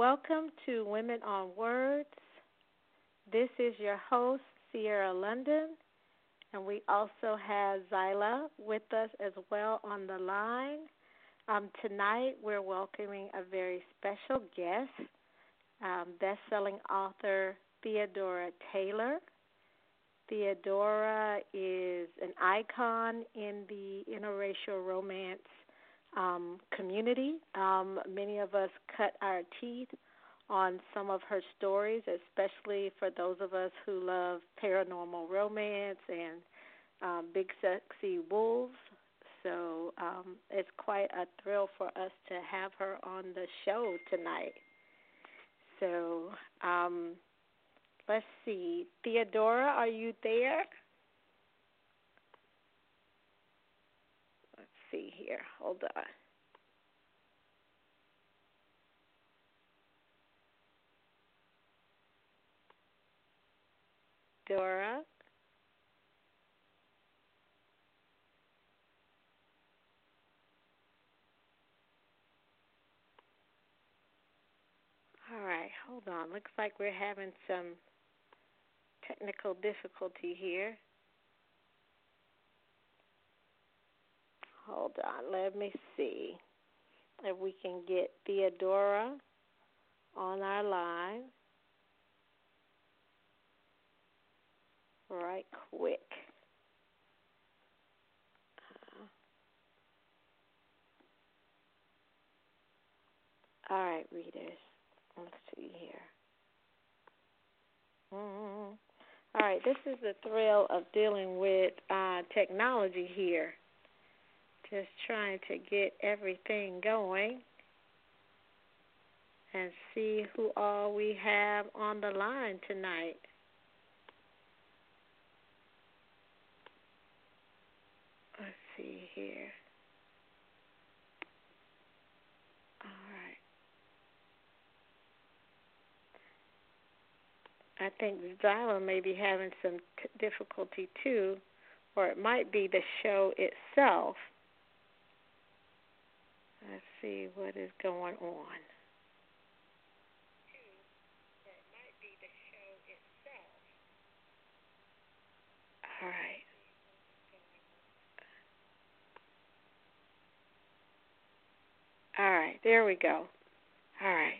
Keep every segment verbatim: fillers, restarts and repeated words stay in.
welcome to Women on Words. This is your host, Sierra London, and we also have Zyla with us as well on the line. Um, tonight, we're welcoming a very special guest, um, best-selling author Theodora Taylor. Theodora is an icon in the interracial romance um, community. Um, many of us cut our teeth on some of her stories, especially for those of us who love paranormal romance and um, big sexy wolves. So um, it's quite a thrill for us to have her on the show tonight. So um, let's see. Theodora, are you there? Let's see here. Hold on. Dora? All right, hold on. Looks like we're having some technical difficulty here. Hold on, let me see if we can get Theodora on our line right quick. Uh, all right, readers. Let's see here. Mm-hmm. All right, this is the thrill of dealing with uh, technology here. Just trying to get everything going and see who all we have on the line tonight. Let's see here. All right. I think Zyla may be having some t- difficulty too, or it might be the show itself. Let's see what is going on. It might be the show itself. All right. All right, there we go. All right.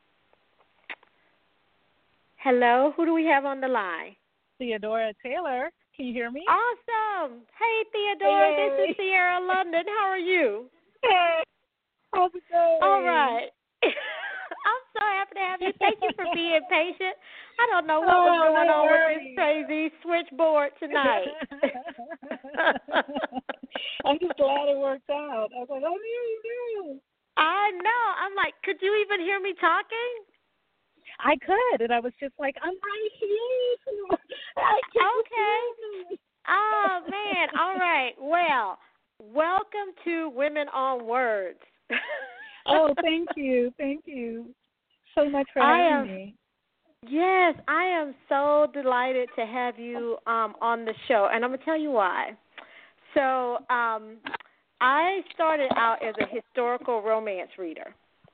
Hello, who do we have on the line? Theodora Taylor. Can you hear me? Awesome. Hey, Theodora, Hey. this is Sierra London. How are you? Hey. How's it going? All right. I'm so happy to have you. Thank you for being patient. I don't know what oh, was going no on worries. with this crazy switchboard tonight. I'm just glad it worked out. I was like, oh, no, no. I know. I'm like, could you even hear me talking? I could, and I was just like, I'm right here. Okay. Oh, man. All right. Well, welcome to Women on Words. Oh, thank you. Thank you so much for I having am, me. Yes, I am so delighted to have you um, on the show, and I'm going to tell you why. So um, I started out as a historical romance reader,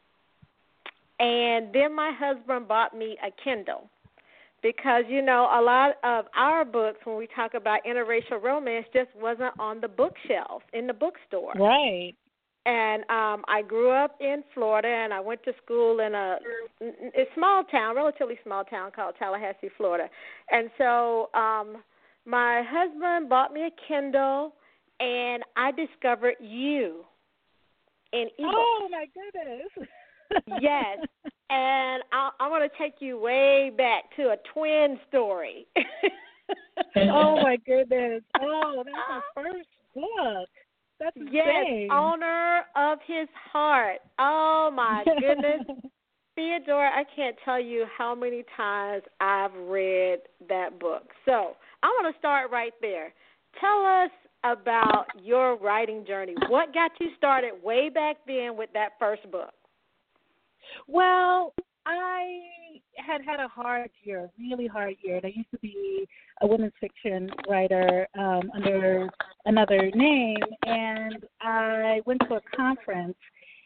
and then my husband bought me a Kindle because, you know, a lot of our books, when we talk about interracial romance, just wasn't on the bookshelf in the bookstore. Right. And um, I grew up in Florida, and I went to school in a, a small town, relatively small town called Tallahassee, Florida. And so um, my husband bought me a Kindle, and I discovered you in ebooks. Oh, my goodness. Yes. And I, I want to take you way back to a twin story. Oh, my goodness. Oh, that's my first book. That's insane. Yes, owner of his heart. Oh, my goodness. Theodora, I can't tell you how many times I've read that book. So I want to start right there. Tell us about your writing journey. What got you started way back then with that first book? Well, I had had a hard year, really hard year. And I used to be a women's fiction writer um, under another name, and I went to a conference,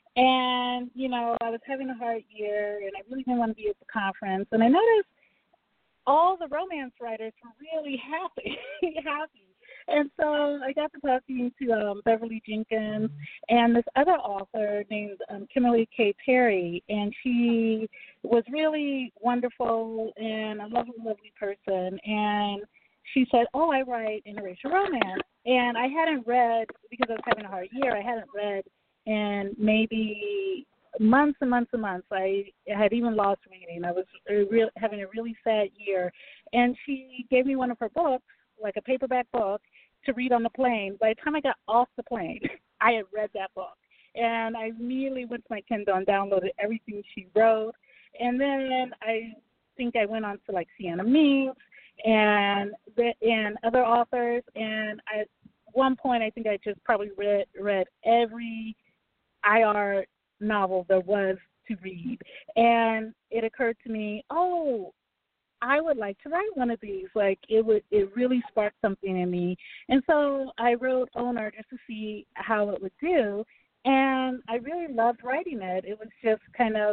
And, you know, I was having a hard year, and I really didn't want to be at the conference. And I noticed all the romance writers were really happy, happy. And so I got to talking to um, Beverly Jenkins and this other author named um, Kimberly K. Terry, and she was really wonderful and a lovely, lovely person. And she said, oh, I write interracial romance. And I hadn't read, because I was having a hard year, I hadn't read in maybe months and months and months. I had even lost reading. I was real, having a really sad year. And she gave me one of her books, like a paperback book, to read on the plane. By the time I got off the plane, I had read that book. And I immediately went to my Kindle and downloaded everything she wrote. And then I think I went on to, like, Sienna Meeks and, the, and other authors. And at one point, I think I just probably read, read every I R novel there was to read. And it occurred to me, oh, I would like to write one of these. Like, it would, it really sparked something in me. And so I wrote Owner just to see how it would do. And I really loved writing it. It was just kind of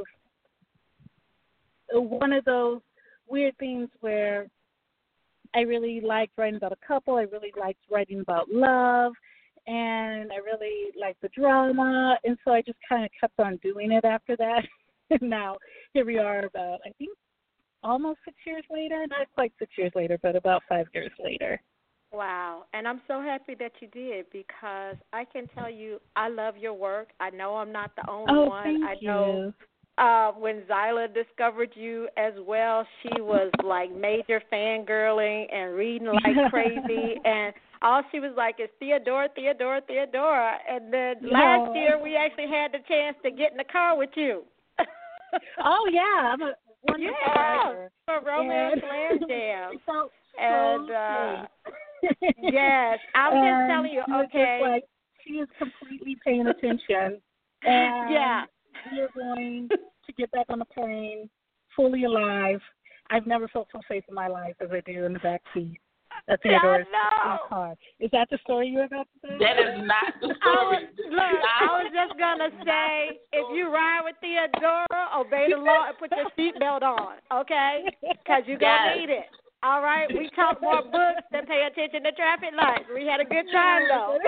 one of those weird things where I really liked writing about a couple. I really liked writing about love. And I really liked the drama. And so I just kind of kept on doing it after that. And now here we are about, I think, almost six years later, not quite six years later, but about five years later. Wow. And I'm so happy that you did, because I can tell you I love your work. I know I'm not the only oh, one. Thank I you. know uh, when Zyla discovered you as well, she was like major fangirling and reading like crazy. And all she was like is Theodora, Theodora, Theodora. And then No. last year we actually had the chance to get in the car with you. Oh, yeah. I'm a wonderful yeah, writer. for Romance And Land Jam. so, and, so uh, yes, I'm just and telling you, she was okay. Just like, she is completely paying attention. And yeah. we are going to get back on the plane fully alive. I've never felt so safe in my life as I do in the back seat. That's Theodore's car. Is that the story you were about to say? That is not the story. I was, look, I was just going to say, if you ride with Theodora, obey the law and put your seatbelt on, okay? Because you're going to yes. need it. All right? We talk more books than pay attention to traffic lights. We had a good time, though.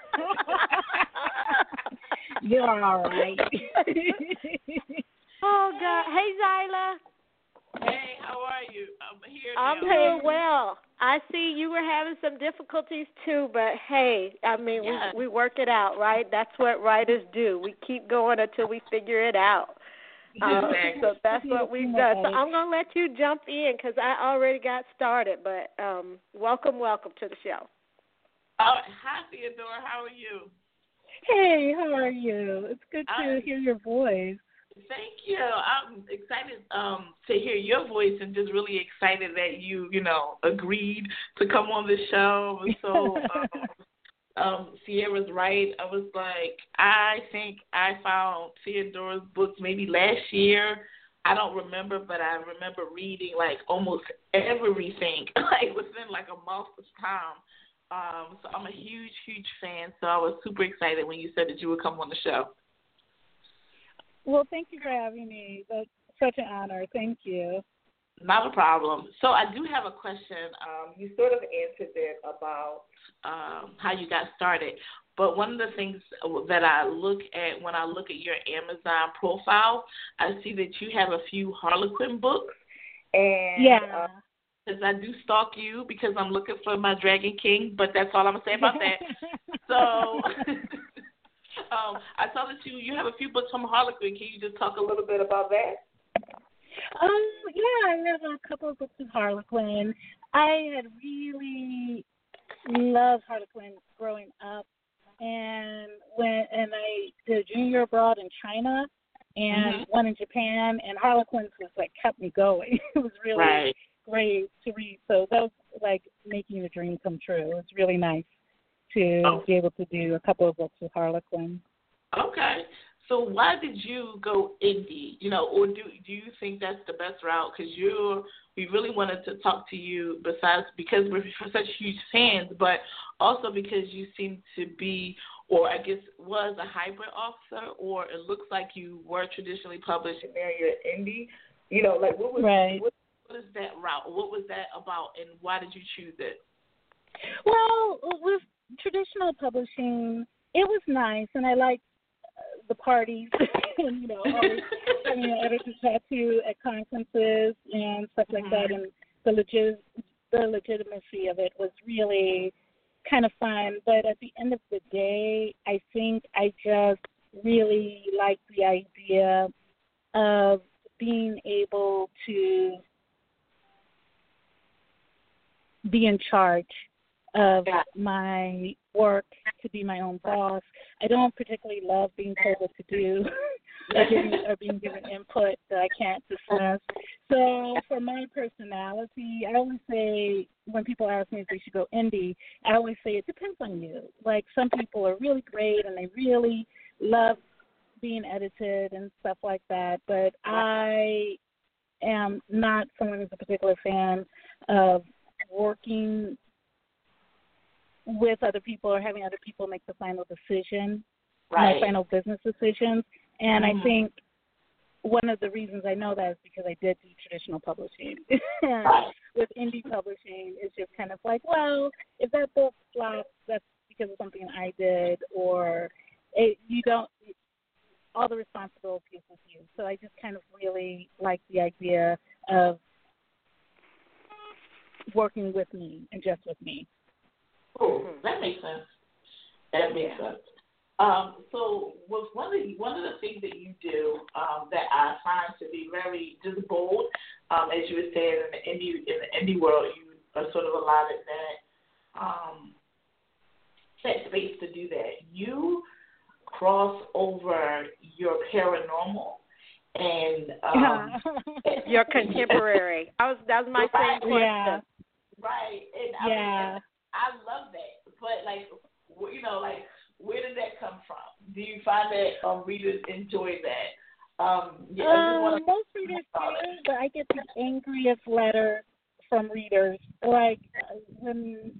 You're all right. Oh, God. Hey, Zyla. Hey, how are you? I'm here. I'm now. doing well. I see you were having some difficulties too, but hey, I mean, yes. we we work it out, right? That's what writers do. We keep going until we figure it out. Um, so that's what we've done. So I'm going to let you jump in because I already got started, but um, welcome, welcome to the show. Oh, hi, Theodora. How are you? Hey, how are you? It's good to I'm, hear your voice. Thank you. I'm excited um, to hear your voice and just really excited that you, you know, agreed to come on the show. And so um, um, Sierra's right. I was like, I think I found Theodora's books maybe last year. I don't remember, but I remember reading like almost everything, like within like a month of time. Um, so I'm a huge, huge fan. So I was super excited when you said that you would come on the show. Well, thank you for having me. That's such an honor. Thank you. Not a problem. So I do have a question. Um, you sort of answered it about um, how you got started. But one of the things that I look at when I look at your Amazon profile, I see that you have a few Harlequin books. And yeah. Because uh, I do stalk you because I'm looking for my Dragon King, but that's all I'm going to say about that. So... Um, I saw that you, you have a few books from Harlequin. Can you just talk a little bit about that? Um, yeah, I have a couple of books of Harlequin. I had really loved Harlequin growing up, and when and I did a junior abroad in China and mm-hmm. one in Japan, and Harlequin was like kept me going. It was really right. great to read. So that was like making a dream come true. It was really nice to oh. be able to do a couple of books with Harlequin. Okay. So why did you go indie? You know, or do do you think that's the best route? Because you're, we really wanted to talk to you besides because we're such huge fans, but also because you seem to be, or I guess was a hybrid author, or it looks like you were traditionally published and now you're indie. You know, like what was right. what, what is that route? What was that about, and why did you choose it? Well, with traditional publishing, it was nice, and I liked the parties, and, you know, always having an editor's tattoo at conferences and stuff like that, and the legit, the legitimacy of it was really kind of fun. But at the end of the day, I think I just really like the idea of being able to be in charge of my work, to be my own boss. I don't particularly love being told what to do or, giving, or being given input that I can't discuss. So for my personality, I always say, when people ask me if they should go indie, I always say it depends on you. Like, some people are really great and they really love being edited and stuff like that, but I am not someone who's a particular fan of working with other people or having other people make the final decision, right. my final business decisions. And mm-hmm. I think one of the reasons I know that is because I did do traditional publishing. Right. With indie publishing, it's just kind of like, well, if that book flops, that's because of something I did, or it, you don't, all the responsibility is with you. So I just kind of really like the idea of working with me and just with me. Oh, that makes sense. That makes yeah. sense. Um, so, was one of the, one of the things that you do um, that I find to be very just bold, um, as you were saying in the indie in the indie world, you are sort of allotted that um, that space to do that. You cross over your paranormal and um, your contemporary. I was that was my right. same question. Yeah. Right, and I yeah. mean, I love that, but like, you know, like, where did that come from? Do you find that um, readers enjoy that? Um, yeah, um, wanna... most readers do, but I get the angriest letters from readers. Like, when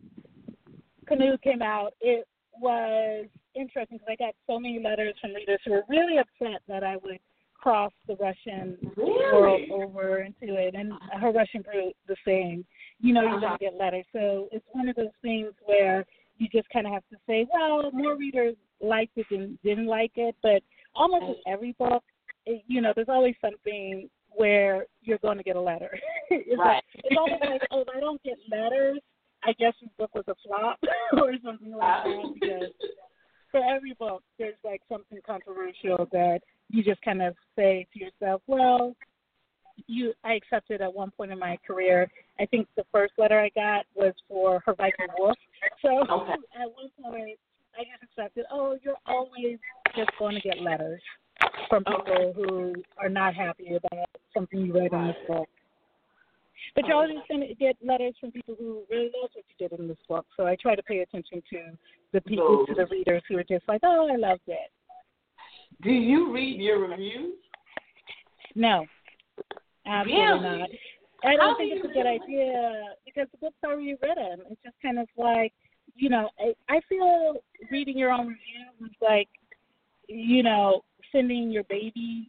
Canoe came out, it was interesting because I got so many letters from readers who were really upset that I would cross the Russian really? world over into it, and her Russian group the same. You know, you're uh-huh. going to get letters. So it's one of those things where you just kind of have to say, well, more readers liked it than didn't like it, but almost with every book, it, you know, there's always something where you're going to get a letter. it's, right. like, it's almost like, oh, if I don't get letters, I guess this book was a flop or something like that, because for every book, there's like something controversial that you just kind of say to yourself, well, you, I accepted at one point in my career. I think the first letter I got was for Her Viking Wolf. So okay. at one point, I just accepted, oh, you're always just going to get letters from people who are not happy about something you read in this book. But you're always going to get letters from people who really love what you did in this book. So I try to pay attention to the people, to the readers who are just like, oh, I loved it. Do you read your reviews? No, absolutely really? not. I don't How think do it's a you good really? idea because the books are rewritten. It's just kind of like, you know, I, I feel reading your own review is like, you know, sending your baby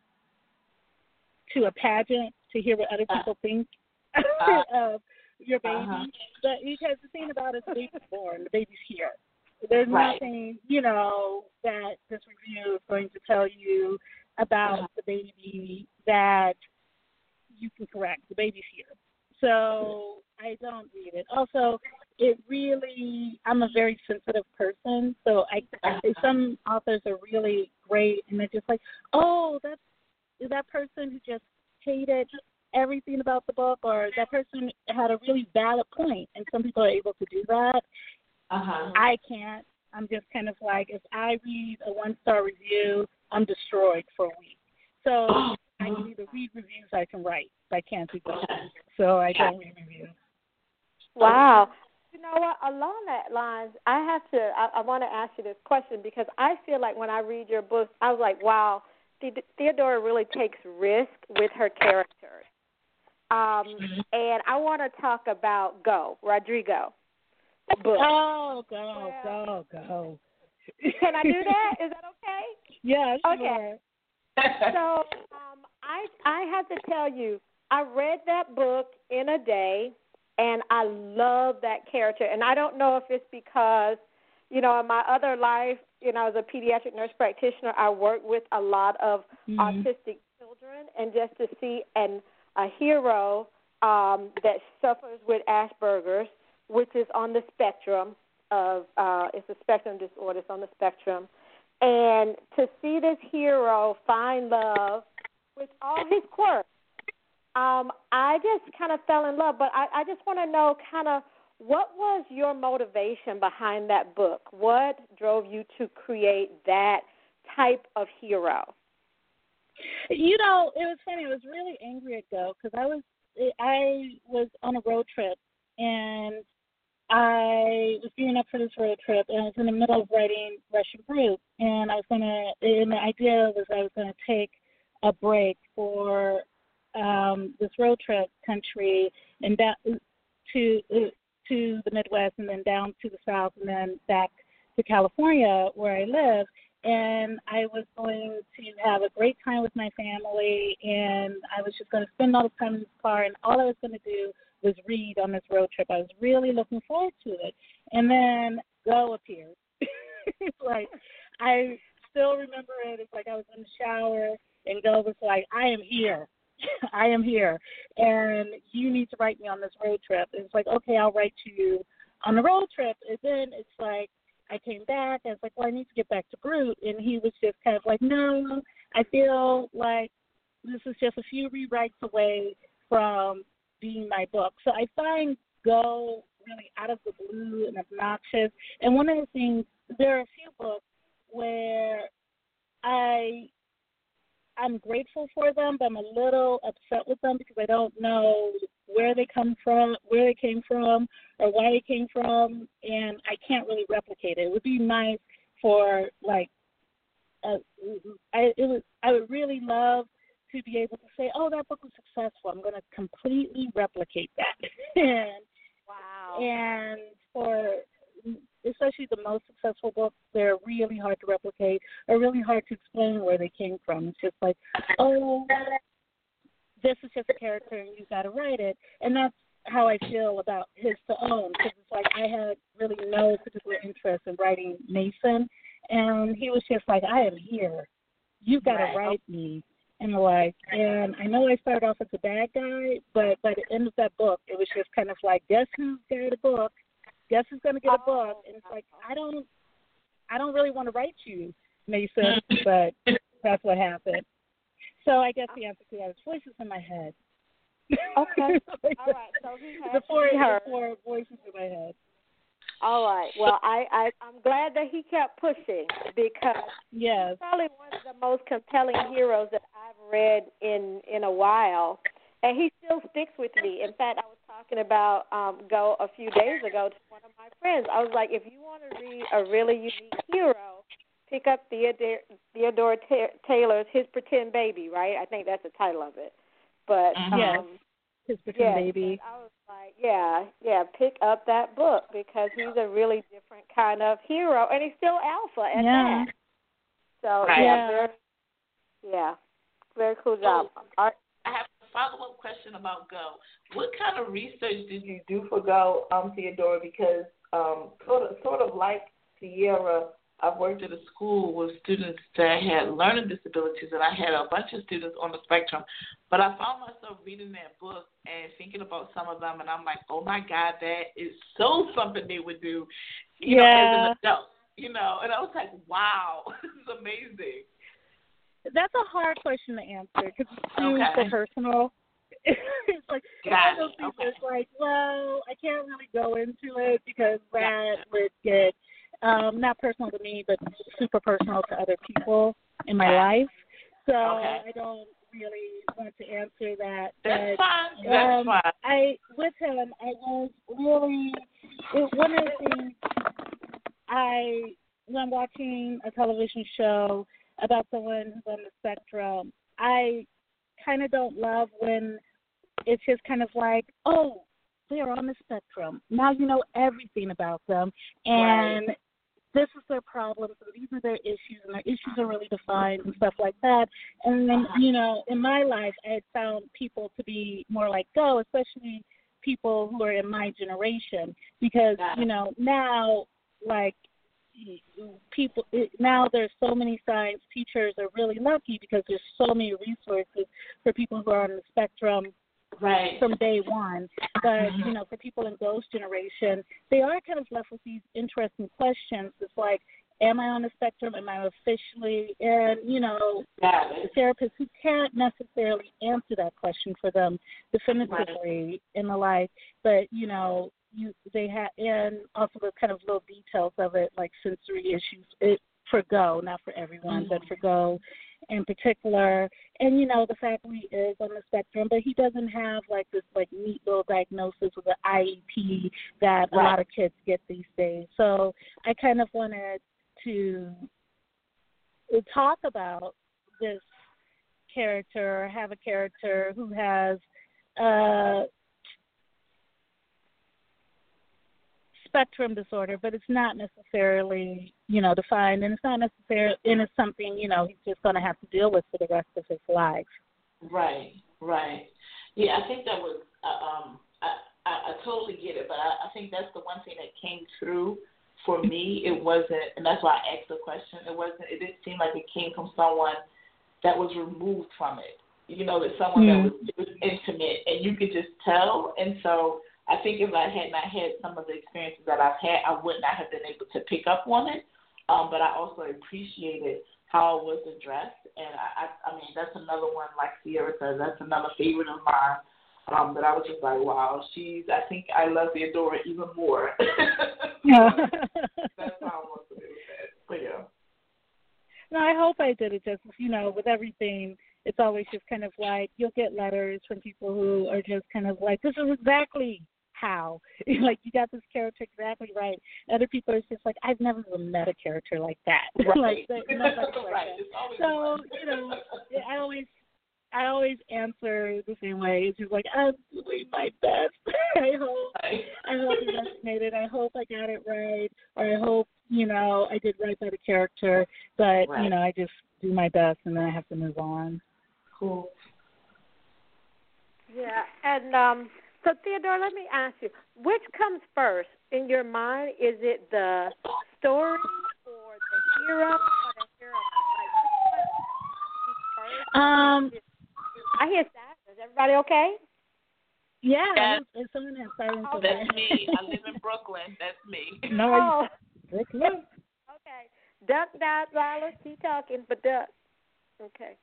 to a pageant to hear what other people think uh, of your baby. Uh-huh. But because the thing about it, the baby's born, the baby's here. There's right. nothing, you know, that this review is going to tell you about uh-huh. the baby that you can correct. The baby's here. So I don't read it. Also, it really, I'm a very sensitive person. So I, some authors are really great, and they're just like, oh, that's, is that person who just hated everything about the book, or that person had a really valid point, and some people are able to do that. Uh-huh. I can't. I'm just kind of like, if I read a one-star review, I'm destroyed for a week. So oh. I can either read reviews I can write, but I can't do books. So I don't read reviews. Wow. You know, know what? Along that lines, I have to. I, I want to ask you this question because I feel like when I read your book, I was like, wow, the- Theodora really takes risk with her characters. Um, Mm-hmm. and I want to talk about Go, Rodrigo. Book. Oh, go, Well, go, go. Can I do that? Is that okay? Yeah, sure. Okay. So um, I I have to tell you, I read that book in a day, and I love that character. And I don't know if it's because, you know, in my other life, you know, as a pediatric nurse practitioner, I work with a lot of mm-hmm. autistic children, and just to see an a hero um, that suffers with Asperger's, which is on the spectrum of, uh, it's a spectrum disorder, it's on the spectrum. And to see this hero find love with all his quirks, um, I just kind of fell in love. But I, I just want to know kind of what was your motivation behind that book? What drove you to create that type of hero? You know, it was funny. I was really angry at Go because I was I was on a road trip, and I was gearing up for this road trip, and I was in the middle of writing Russian Brute, and I was gonna. And the idea was I was gonna take a break for um, this road trip country and down to uh, to the Midwest, and then down to the South, and then back to California where I live. And I was going to have a great time with my family, and I was just going to spend all the time in this car, and all I was going to do was read on this road trip. I was really looking forward to it. And then Go appeared. It's like, I still remember it. It's like I was in the shower, and Go was like, I am here. I am here, and you need to write me on this road trip. And it's like, okay, I'll write to you on the road trip. And then it's like, I came back, and I was like, well, I need to get back to Brute. And he was just kind of like, no, I feel like this is just a few rewrites away from being my book. So I find Go really out of the blue and obnoxious. And one of the things, there are a few books where I, I'm grateful for them, but I'm a little upset with them because I don't know where they come from, where they came from, or why they came from, and I can't really replicate it. It would be nice for like, uh, I it was I would really love to be able to say, oh, that book was successful. I'm going to completely replicate that. and Wow. And for especially the most successful books, they're really hard to replicate or really hard to explain where they came from. It's just like, oh, this is just a character and you've got to write it. And that's how I feel about His to Own, because it's like I had really no particular interest in writing Mason, and he was just like, I am here. You've got right. to write me. And like, and I know I started off as a bad guy, but by the end of that book, it was just kind of like, guess who's got a book? Guess who's going to get a book? And it's like, I don't, I don't really want to write you, Mason, but that's what happened. So I guess the answer to that is voices in my head. Okay. All right. So he has the four, her. the four voices in my head. All right. Well, I, I I'm glad that he kept pushing because yes. he's probably one of the most compelling heroes that I've read in in a while, and he still sticks with me. In fact, I was talking about um, Go a few days ago to one of my friends. I was like, if you want to read a really unique hero, pick up Theodore, Theodore Ta- Taylor's His Pretend Baby, right? I think that's the title of it. But mm-hmm. yes. um, His Pretend yes, Baby. I was like, yeah, yeah, pick up that book because he's a really different kind of hero, and he's still alpha at yeah. that. So right. yeah, very, yeah, very cool job. So, I have a follow-up question about Go. What kind of research did you do for Go, um, Theodora? Because um, sort of, sort of like Sierra, I've worked at a school with students that had learning disabilities, and I had a bunch of students on the spectrum. But I found myself reading that book and thinking about some of them, and I'm like, oh, my God, that is so something they would do, you yeah. know, as an adult, you know. And I was like, wow, this is amazing. That's a hard question to answer because it's too okay. personal. It's like, Got those it. people, Okay. it's like, well, I can't really go into it because that would get um, not personal to me, but super personal to other people in my life. So okay. I don't really want to answer that. That's but, fine. That's um, fine. I with him, I was really it, one of the things I, when I'm watching a television show about someone who's on the spectrum, I kind of don't love when it's just kind of like, oh, they're on the spectrum. Now you know everything about them, and right. this is their problem, so these are their issues, and their issues are really defined and stuff like that. And then, Uh-huh. you know, in my life, I had found people to be more like go, especially people who are in my generation, because, you know, now, like, people, now there's so many science teachers are really lucky because there's so many resources for people who are on the spectrum right. from day one. But, you know, for people in those generation, they are kind of left with these interesting questions. It's like, am I on the spectrum? Am I officially? And, you know, the therapists who can't necessarily answer that question for them definitively right. in the life, but, you know, you they have, and also the kind of little details of it, like sensory issues, it, for Go, not for everyone, mm-hmm. but for Go in particular. And, you know, the faculty is on the spectrum, but he doesn't have, like, this, like, neat little diagnosis with an I E P that right. a lot of kids get these days. So I kind of wanted to talk about this character, have a character who has uh, spectrum disorder, but it's not necessarily, you know, defined, and it's not necessarily, and it's something, you know, he's just going to have to deal with for the rest of his life. Right, right. Yeah, I think that was, uh, um, I, I, I totally get it, but I, I think that's the one thing that came through for me. It wasn't, and that's why I asked the question, it wasn't, it didn't seem like it came from someone that was removed from it. You know, that someone mm-hmm. that was, it was intimate, and you could just tell, and so I think if I had not had some of the experiences that I've had, I would not have been able to pick up on it. Um, but I also appreciated how it was addressed. And I, I, I mean, that's another one, like Sierra says, that's another favorite of mine. Um, that I was just like, wow, she's, I think I love Theodora even more. Yeah. That's how I want to do that. But yeah. No, I hope I did it justice. You know, with everything, it's always just kind of like, you'll get letters from people who are just kind of like, this is exactly how. Like, you got this character exactly right. Other people are just like, I've never even met a character like that. Right. like, nobody like right. that. So, you know, I always, I always answer the same way. It's just like, I'm doing my best. I hope, right. I hope it resonated. I hope I got it right. Or I hope, you know, I did right by the character. But, right. you know, I just do my best, and then I have to move on. Cool. Yeah, and um, so Theodore, let me ask you, which comes first in your mind? Is it the story or the hero or the hero? Like, um, I hear that. Is everybody okay? Yeah, yes. If someone has silence. Oh, that's me. I live in Brooklyn. That's me. No, oh. Brooklyn. Okay. Duck that, Lila. Keep talking, but duck. Okay.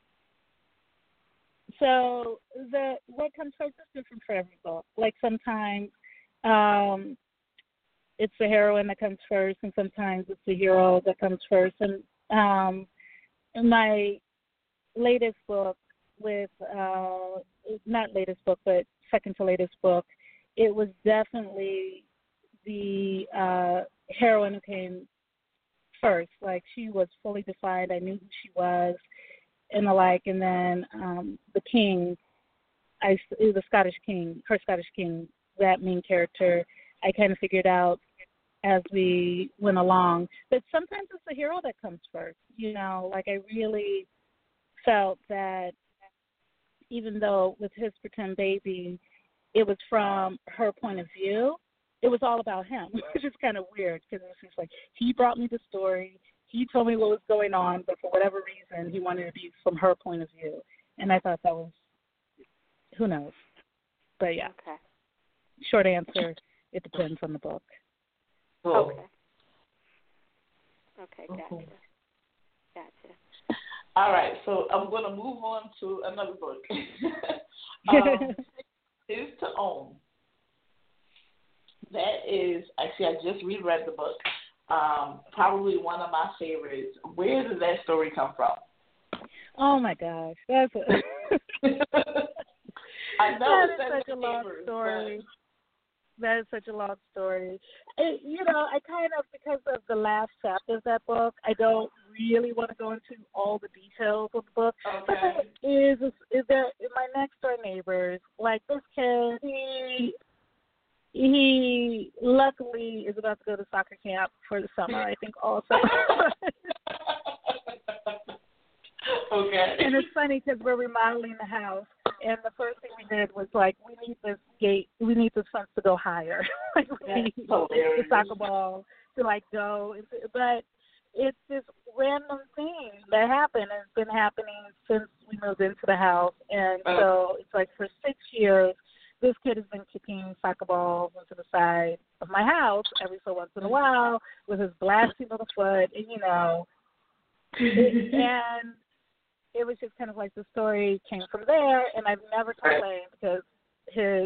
So the what comes first is different for every book. Like sometimes um, it's the heroine that comes first, and sometimes it's the hero that comes first. And um, in my latest book, with uh, not latest book, but second to latest book, it was definitely the uh, heroine who came first. Like, she was fully defined. I knew who she was. And the like, and then um, the king, I the Scottish king, her Scottish king, that main character, I kind of figured out as we went along. But sometimes it's the hero that comes first, you know. Like, I really felt that even though with his pretend baby, it was from her point of view, it was all about him, which is kind of weird because it was just like, he brought me the story. He told me what was going on, but for whatever reason, he wanted to be from her point of view. And I thought that was, who knows. But, yeah. Okay. Short answer, it depends on the book. Oh. Okay. Okay, gotcha. Okay. Gotcha. All right, so I'm going to move on to another book. um, Is to Own. That is, actually, I just reread the book. Um, probably one of my favorites. Where did that story come from? Oh my gosh, that's a I know that is such a long favors, story. That is such a long story. It, you know, I kind of, because of the last chapter of that book, I don't really want to go into all the details of the book. Okay. But the thing is, is, is that my next door neighbors, like this kid, he he luckily is about to go to soccer camp for the summer, I think also. Okay. And it's funny because we're remodeling the house, and the first thing we did was like, we need this gate, we need this fence to go higher. Like we need the soccer ball to like go. But it's this random thing that happened, and it's been happening since we moved into the house. And so it's like for six years, this kid has been kicking soccer balls into the side of my house every so once in a while with his blasty little foot, and you know, it, and it was just kind of like the story came from there, and I've never complained because his,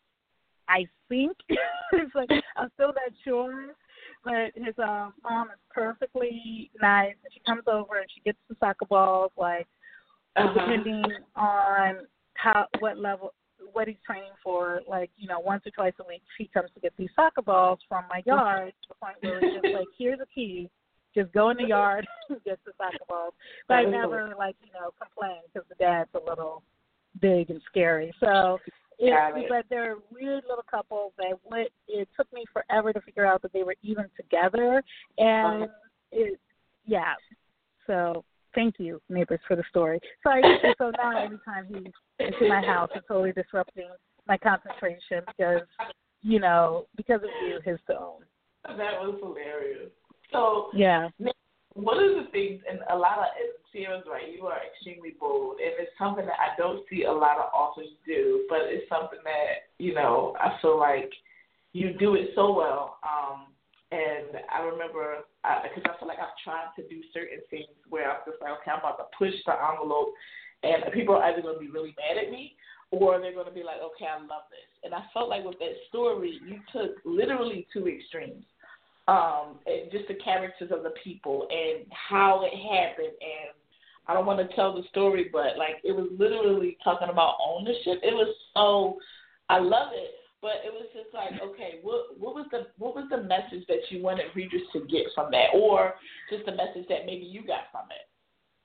I think, it's like, I'm still not sure, but his uh, mom is perfectly nice, and she comes over and she gets the soccer balls, like, uh-huh. depending on how, what level, what he's training for, like, you know, once or twice a week, she comes to get these soccer balls from my yard to the point where it's just like, here's a key. Just go in the yard and get the soccer balls. But I never, like, you know, complain because the dad's a little big and scary. So, it, it. but they're weird little couples that went, it took me forever to figure out that they were even together. And, it, yeah. So, thank you, neighbors, for the story. Sorry. So now every time he's into my house, it's totally disrupting my concentration because, you know, because of you, his own. That was hilarious. So, yeah. One of the things, and a lot of, Sierra's right, you are extremely bold, and it's something that I don't see a lot of authors do, but it's something that, you know, I feel like you do it so well. Um, and I remember, because I, I feel like I've tried to do certain things where I'm just like, okay, I'm about to push the envelope, and people are either going to be really mad at me, or they're going to be like, okay, I love this. And I felt like with that story, you took literally two extremes. Um, and just the characters of the people and how it happened. And I don't want to tell the story, but, like, it was literally talking about ownership. It was so, I love it, but it was just like, okay, what what was the what was the message that you wanted readers to get from that, or just the message that maybe you got from it?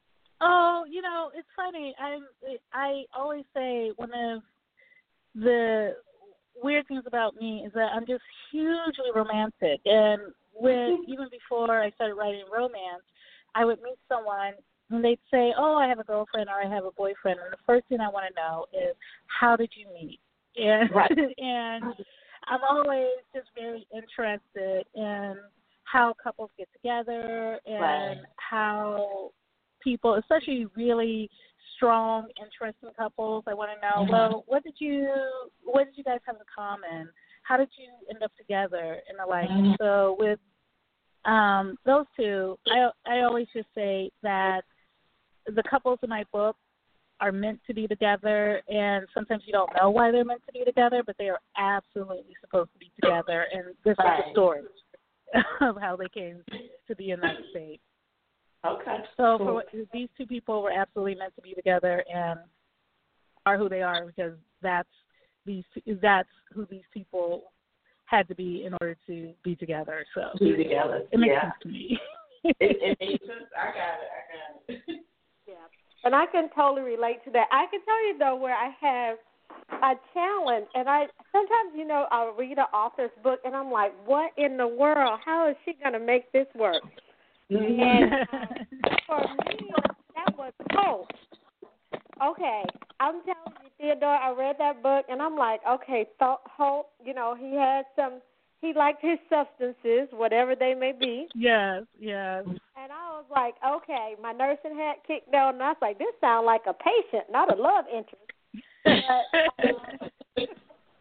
Oh, you know, it's funny. I I always say one of the weird things about me is that I'm just hugely romantic, and when even before I started writing romance, I would meet someone and they'd say, "Oh, I have a girlfriend or I have a boyfriend," and the first thing I want to know is, "How did you meet?" And right. and I'm always just very interested in how couples get together and right. how people, especially really strong, interesting couples. I want to know, mm-hmm. well, what did you, what did you guys have in common? How did you end up together and the like? Mm-hmm. So with um, those two, I I always just say that the couples in my book are meant to be together, and sometimes you don't know why they're meant to be together, but they are absolutely supposed to be together, and this right. is the story of how they came to the United States. Okay. So cool. for, these two people were absolutely meant to be together and are who they are because that's these that's who these people had to be in order to be together. So be together. It makes yeah. sense to me. it, it makes sense. I got it. I got it. Yeah. And I can totally relate to that. I can tell you though where I have a challenge, and I sometimes you know I'll read an author's book and I'm like, what in the world? How is she going to make this work? And uh, for me, that was hope. Okay, I'm telling you, Theodore, I read that book, and I'm like, okay, th- hope, you know, he had some, he liked his substances, whatever they may be. Yes, yes. And I was like, okay, my nursing hat kicked down, and I was like, this sounds like a patient, not a love interest. But, um,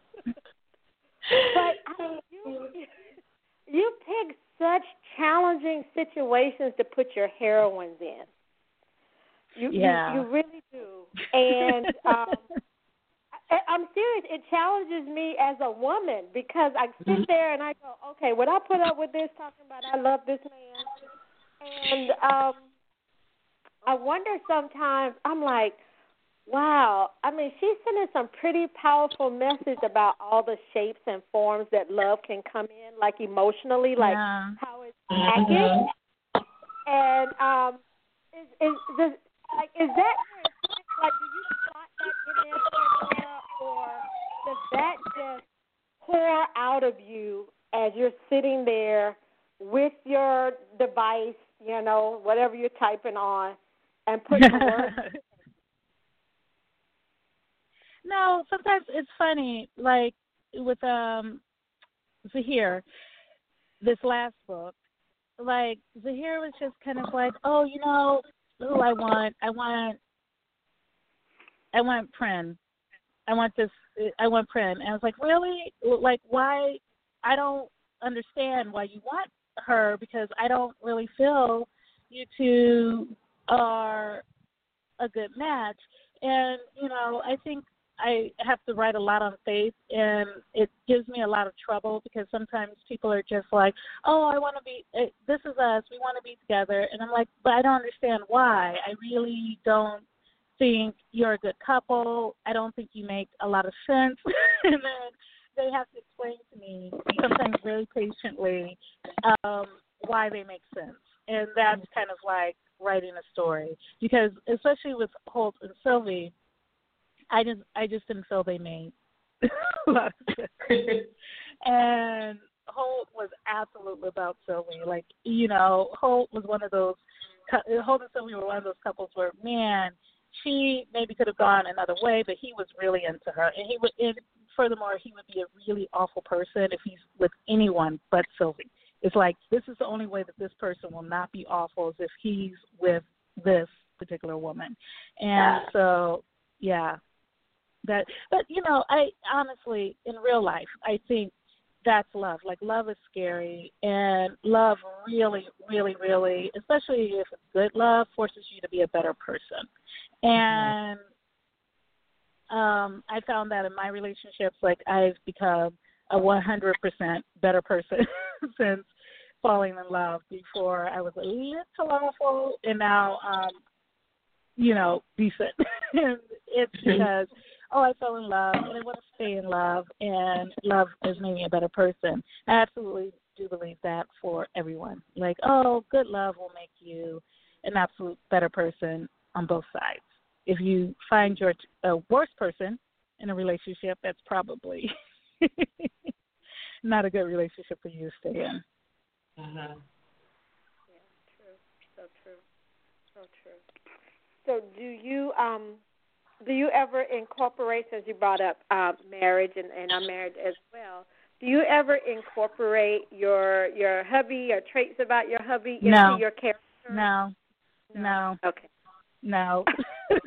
but I mean, you, you picked such challenging situations to put your heroines in. You, yeah. you, you really do. And um, I, I'm serious. It challenges me as a woman because I sit there and I go, okay, would I put up with this talking about I love this man? And um, I wonder sometimes, I'm like, Wow. I mean, she's sending some pretty powerful message about all the shapes and forms that love can come in, like emotionally, like Yeah. how it's acting. And um, is is does, like is that your intent? Like, do you plot that in there, Sarah, or does that just pour out of you as you're sitting there with your device, you know, whatever you're typing on, and putting the words? No, sometimes it's funny, like with um Zahir, this last book, like Zahir was just kind of like, oh, you know, who I want, I want, I want Prin, I want this, I want Prin, and I was like, really, like why? I don't understand why you want her because I don't really feel you two are a good match, and you know, I think I have to write a lot on faith, and it gives me a lot of trouble because sometimes people are just like, oh, I want to be, this is us, we want to be together. And I'm like, but I don't understand why. I really don't think you're a good couple. I don't think you make a lot of sense. And then they have to explain to me, sometimes very patiently, um, why they make sense. And that's kind of like writing a story. Because especially with Holt and Sylvie, I just I just didn't feel they made a lot of sense. And Holt was absolutely about Sylvie. Like, you know, Holt was one of those, Holt and Sylvie were one of those couples where, man, she maybe could have gone another way, but he was really into her. And he would, and furthermore, he would be a really awful person if he's with anyone but Sylvie. It's like, this is the only way that this person will not be awful is if he's with this particular woman. And so, yeah. That, but you know, I honestly, in real life, I think that's love. Like, love is scary, and love really, really, really, especially if it's good love, forces you to be a better person. And um, I found that in my relationships, like I've become a one hundred percent better person since falling in love. Before I was a little awful, and now, um, you know, decent. And it's because oh, I fell in love, and I want to stay in love, and love has made me a better person. I absolutely do believe that for everyone. Like, oh, good love will make you an absolute better person on both sides. If you find you're a worse person in a relationship, that's probably not a good relationship for you to stay in. Mm-hmm. Yeah, true. So true. So true. So do you um do you ever incorporate, since you brought up uh, marriage, and, and I'm married as well, do you ever incorporate your your hubby or traits about your hubby into no. your character? No. No. No. Okay. No. no.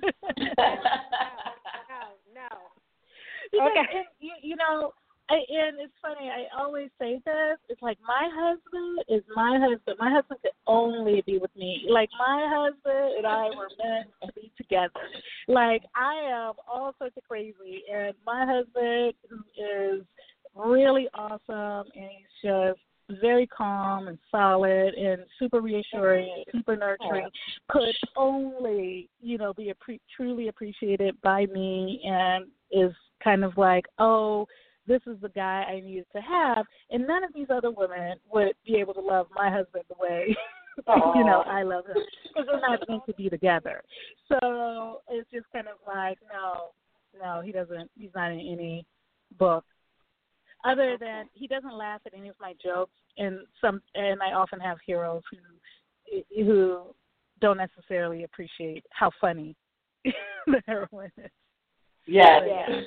No. No. Because, okay. and, you, you know, I, and it's funny, I always say this, it's like my husband is my husband. My husband could only be with me. Like, my husband and I were meant to be together. Like, I am all sorts of crazy, and my husband is really awesome, and he's just very calm and solid and super reassuring and super nurturing, could only, you know, be appre- truly appreciated by me, and is kind of like, oh, this is the guy I needed to have, and none of these other women would be able to love my husband the way, you know, I love him, because we're not meant to be together. So it's just kind of like, no, no, he doesn't, he's not in any book. Other than he doesn't laugh at any of my jokes, and some, and I often have heroes who who don't necessarily appreciate how funny the heroine is. Yeah. Yeah.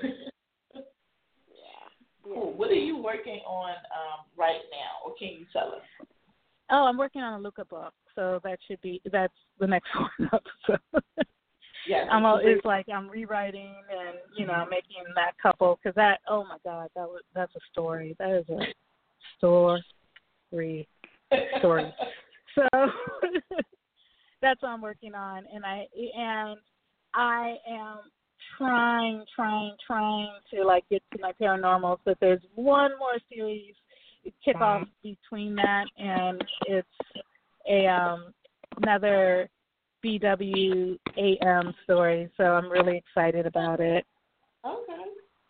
Cool. What are you working on um, right now, or can you tell us? Oh, I'm working on a Luca book, so that should be that's the next one up. So yeah, I'm all, it's like I'm rewriting and you know making that couple, because that oh my God, that was that's a story. That is a story story. So that's what I'm working on, and I and I am. trying, trying, trying to like get to my paranormals, but there's one more series kick off between that, and it's a um another B W A M story, so I'm really excited about it. Okay.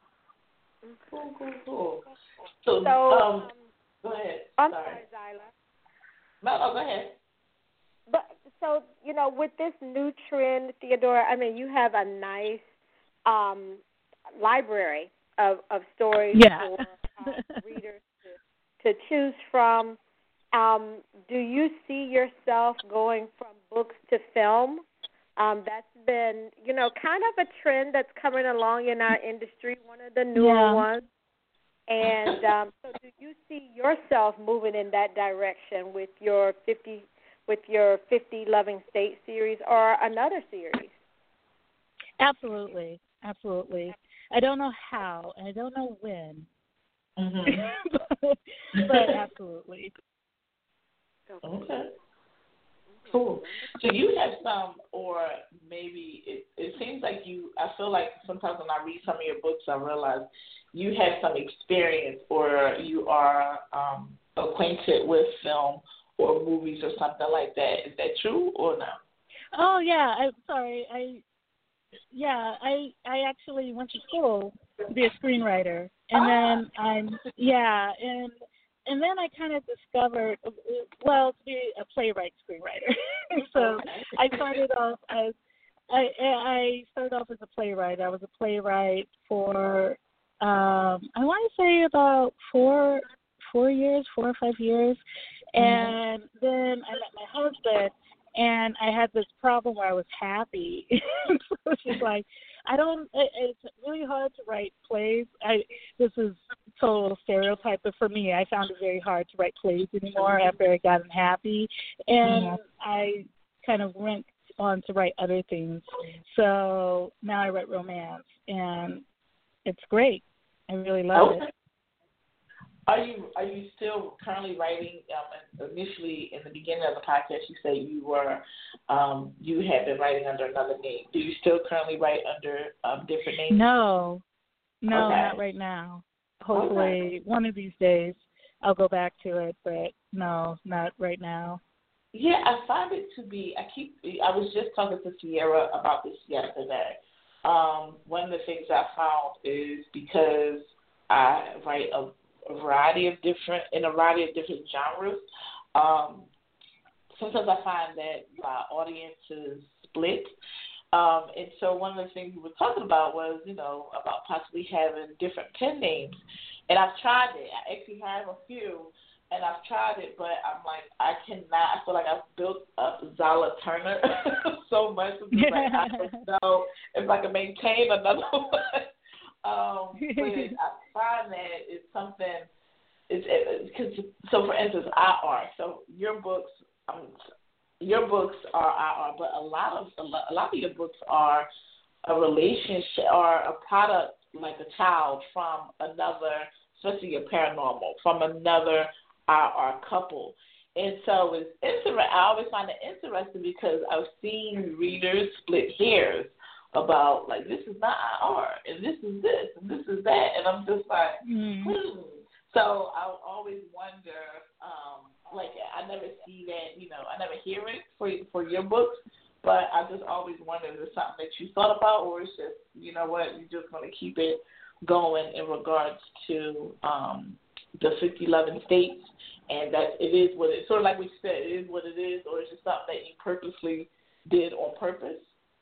Cool, cool, cool. So, So, um, um, go ahead. I'm sorry, sorry, Zyla. No, no, go ahead. But so you know, with this new trend, Theodora, I mean, you have a nice um, library of of stories Yeah. for uh, readers to, to choose from. Um, do you see yourself going from books to film? Um, that's been, you know, kind of a trend that's coming along in our industry. One of the newer Yeah. ones. And um, so, do you see yourself moving in that direction with your fifty, with your fifty Loving States series or another series? Absolutely, absolutely. I don't know how, and I don't know when, Mm-hmm. but, but absolutely. Okay. Cool. So you have some, or maybe it, it seems like you, I feel like sometimes when I read some of your books, I realize you have some experience or you are um, acquainted with film or movies or something like that. Is that true or no? Oh, yeah. I'm sorry. I Yeah, I I actually went to school to be a screenwriter, and Ah. then I'm yeah, and and then I kind of discovered well to be a playwright screenwriter. So Okay. I started off as I I started off as a playwright. I was a playwright for um I want to say about four four years, four or five years, and mm-hmm. then I met my husband. And I had this problem where I was happy. So it's just like, I don't, it, it's really hard to write plays. I This is total stereotype, but for me, I found it very hard to write plays anymore after I got unhappy. And mm-hmm. I kind of went on to write other things. So now I write romance, and it's great. I really love okay. it. Are you are you still currently writing? Um, initially, in the beginning of the podcast, you said you were um, you had been writing under another name. Do you still currently write under um, different names? No, no, okay. not right now. Hopefully, okay. One of these days I'll go back to it, but no, not right now. Yeah, I find it to be. I keep. I was just talking to Sierra about this yesterday. Um, one of the things I found is because I write a a variety of different, in a variety of different genres. Um, sometimes I find that my audience is split. Um, and so one of the things we were talking about was, you know, about possibly having different pen names. And I've tried it. I actually have a few, and I've tried it, but I'm like, I cannot. I feel like I've built up Zyla Turner so much. It's just like, I don't know if I can maintain another one. Um, but I find that it's something. It's because so for instance, I R. So your books, um, your books are I R, but a lot of a lot, a lot of your books are a relationship or a product like a child from another, especially a paranormal, from another I R couple. And so it's interesting. I always find it interesting because I've seen readers split hairs about, like, this is not I R, and this is this, and this is that, and I'm just like, mm. hmm. So I always wonder, um, like, I never see that, you know, I never hear it for for your books, but I just always wonder if it's something that you thought about, or it's just, you know what, you're just going to keep it going in regards to um, the fifty Loving States, and that it is what it, sort of like we said, it is what it is, or it's just something that you purposely did on purpose?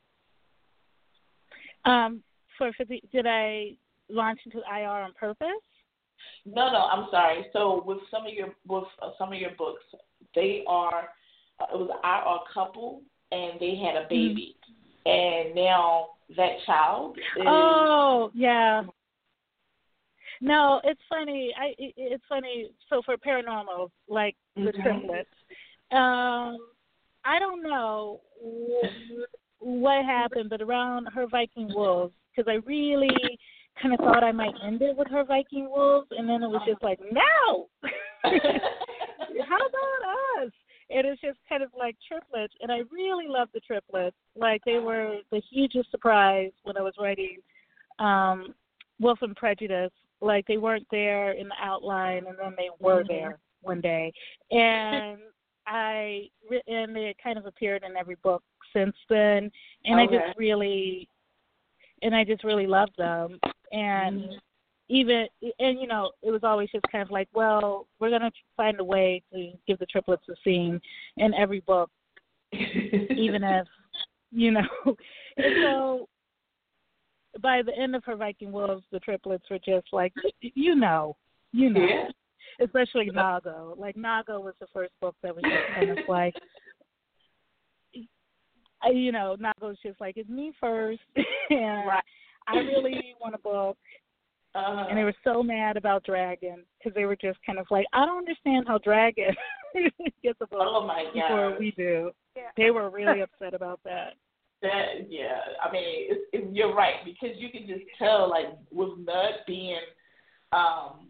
Um, for, for the, did I launch into I R on purpose? No, no, I'm sorry. So with some of your with uh, some of your books, they are uh, it was an I R couple and they had a baby, mm-hmm. and now that child is. Oh yeah. No, it's funny. I it, it's funny. So for paranormal, like the mm-hmm. triplets, um, I don't know what happened, but around Her Viking Wolves, because I really kind of thought I might end it with Her Viking Wolves, and then it was just like, no! How about us? And it's just kind of like triplets, and I really love the triplets. Like, they were the hugest surprise when I was writing um, Wolf and Prejudice. Like, they weren't there in the outline, and then they were mm-hmm. there one day. And I and they kind of appeared in every book since then, and Okay. I just really, and I just really love them. And mm-hmm. even, and you know, it was always just kind of like, well, we're gonna find a way to give the triplets a scene in every book, even if, you know, and so by the end of Her Viking Wolves, the triplets were just like, you know, you know, yeah. especially Nago. Like, Nago was the first book that was just kind of like, you know, Nago's just like, it's me first, and right. I really want a book. Uh-huh. And they were so mad about Dragon because they were just kind of like, I don't understand how Dragon gets a book oh my before God. we do. Yeah. They were really upset about that. That yeah, I mean, it's, it, you're right, because you can just tell, like, with Nut being um,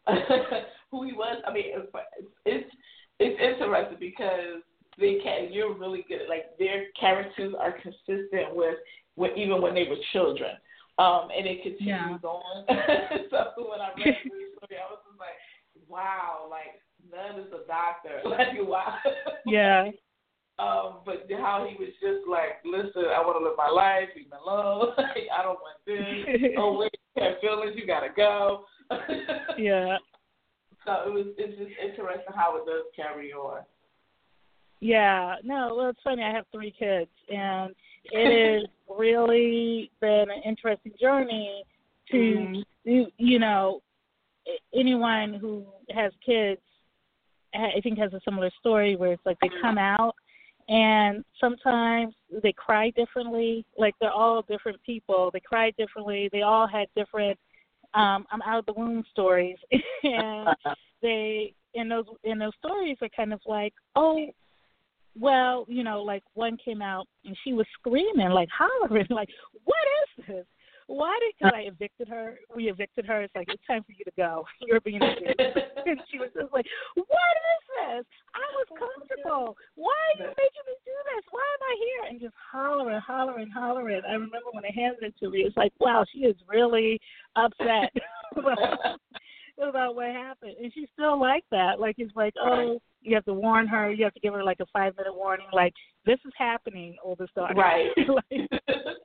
who he was. I mean, it's it's, it's interesting because they can. You're really good. Like, their characters are consistent with, with even when they were children. Um, and it continues yeah. on. So when I read this story, I was just like, wow, like, Nut is a doctor. Like, wow. Yeah. um, but how he was just like, listen, I want to live my life, leave me alone. I don't want this. Oh, wait, you have feelings, you got to go. Yeah. So it was, it's just interesting how it does carry on. Yeah. No, well, it's funny. I have three kids, and it has really been an interesting journey to, mm-hmm. you, you know, anyone who has kids, I think, has a similar story where it's like they come out and sometimes they cry differently. Like, they're all different people. They cry differently. They all had different um, I'm out of the womb stories. And they, in those, in those stories are kind of like, oh, well, you know, like, one came out and she was screaming, like, hollering, like, what is this? Why did, because I evicted her, we evicted her. It's like, it's time for you to go. You're being evicted. And she was just like, what is this? I was comfortable. Why are you making me do this? Why am I here? And just hollering, hollering, hollering. I remember when I handed it to me, it's like, wow, she is really upset about, about what happened. And she's still like that. Like, it's like, oh, you have to warn her. You have to give her, like, a five-minute warning. Like, this is happening, oldest daughter. Right. Like,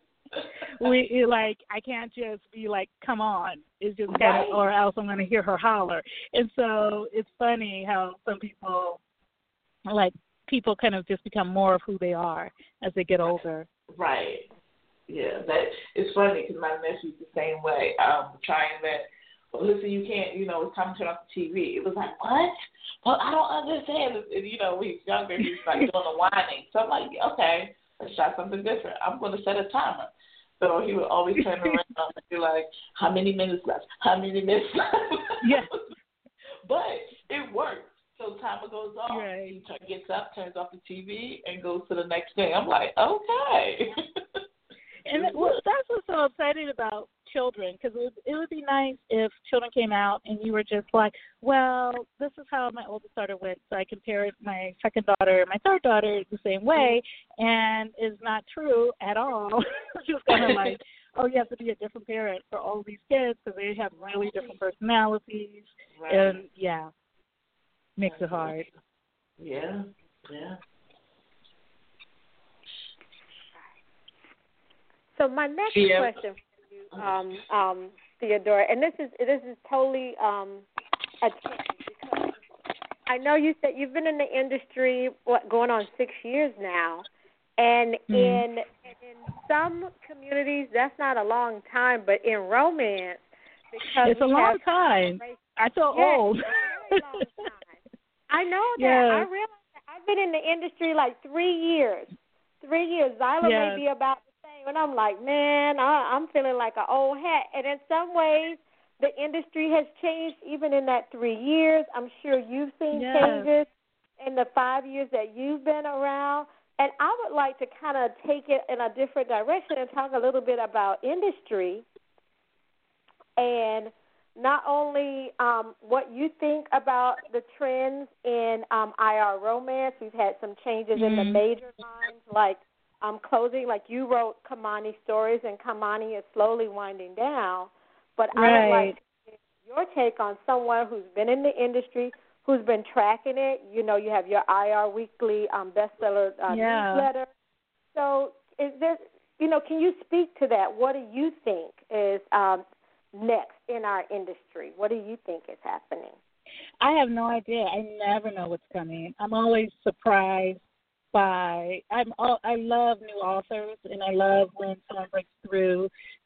we like I can't just be like, come on. It's just kind right. of, or else I'm going to hear her holler. And so it's funny how some people, like, people kind of just become more of who they are as they get older. Right. Yeah, that it's funny because my nephew's the same way. Um, trying that. Well, listen, you can't. You know, it's time to turn off the T V. It was like, what? Well, I don't understand. And, you know, when he's younger, he's like doing the whining. So I'm like, okay, let's try something different. I'm going to set a timer. So he would always turn around and be like, how many minutes left? How many minutes left? Yeah. But it works. So timer goes off. Right. He t- gets up, turns off the T V, and goes to the next thing. I'm like, okay. And it, well, that's what's so exciting about children, because it would, it would be nice if children came out and you were just like, well, this is how my oldest daughter went, so I compared my second daughter and my third daughter the same way, and it's not true at all. It's just kind of like, oh, you have to be a different parent for all of these kids because they have really different personalities, right. And, yeah, makes it hard. Yeah, yeah. So my next yeah. question for you, um, um, Theodora, and this is this is totally um, a change because I know you said you've been in the industry what going on six years now, and mm. in and in some communities that's not a long time, but in romance, because it's a long time. I feel yes, old. It's a very long time. I know that. Yes. I realize that. I've been in the industry like three years. Three years. Zyla yes. may be about the same, and I'm like, man, I, I'm feeling like an old hat. And in some ways, the industry has changed even in that three years. I'm sure you've seen yes. changes in the five years that you've been around. And I would like to kind of take it in a different direction and talk a little bit about industry and not only um, what you think about the trends in um, I R romance. We've had some changes mm-hmm. in the major lines, like um, closing, like you wrote Kamani stories, and Kamani is slowly winding down. But right. I would like to get your take on someone who's been in the industry, who's been tracking it. You know, you have your I R Weekly um, bestseller uh, yeah. newsletter. So, is there, you know, can you speak to that? What do you think is um, next in our industry? What do you think is happening? I have no idea. I never know what's coming. I'm always surprised by. I'm. all- I love new authors, and I love when someone breaks through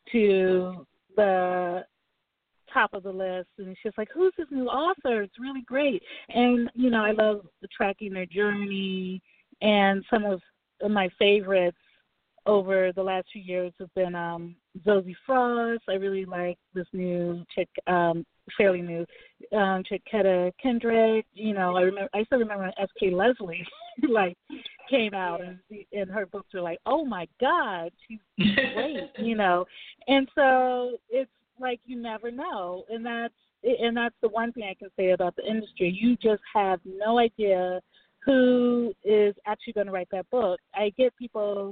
to the top of the list, and it's just like, who's this new author? It's really great. And you know, I love tracking their journey, and some of my favorites over the last few years have been um, Zosie Frost. I really like this new chick, um, fairly new um, chick, Keta Kendrick. You know, I remember. I still remember when S K Leslie like came out, and and her books were like, oh my God, she's great. You know, and so it's like you never know, and that's and that's the one thing I can say about the industry. You just have no idea who is actually going to write that book. I get people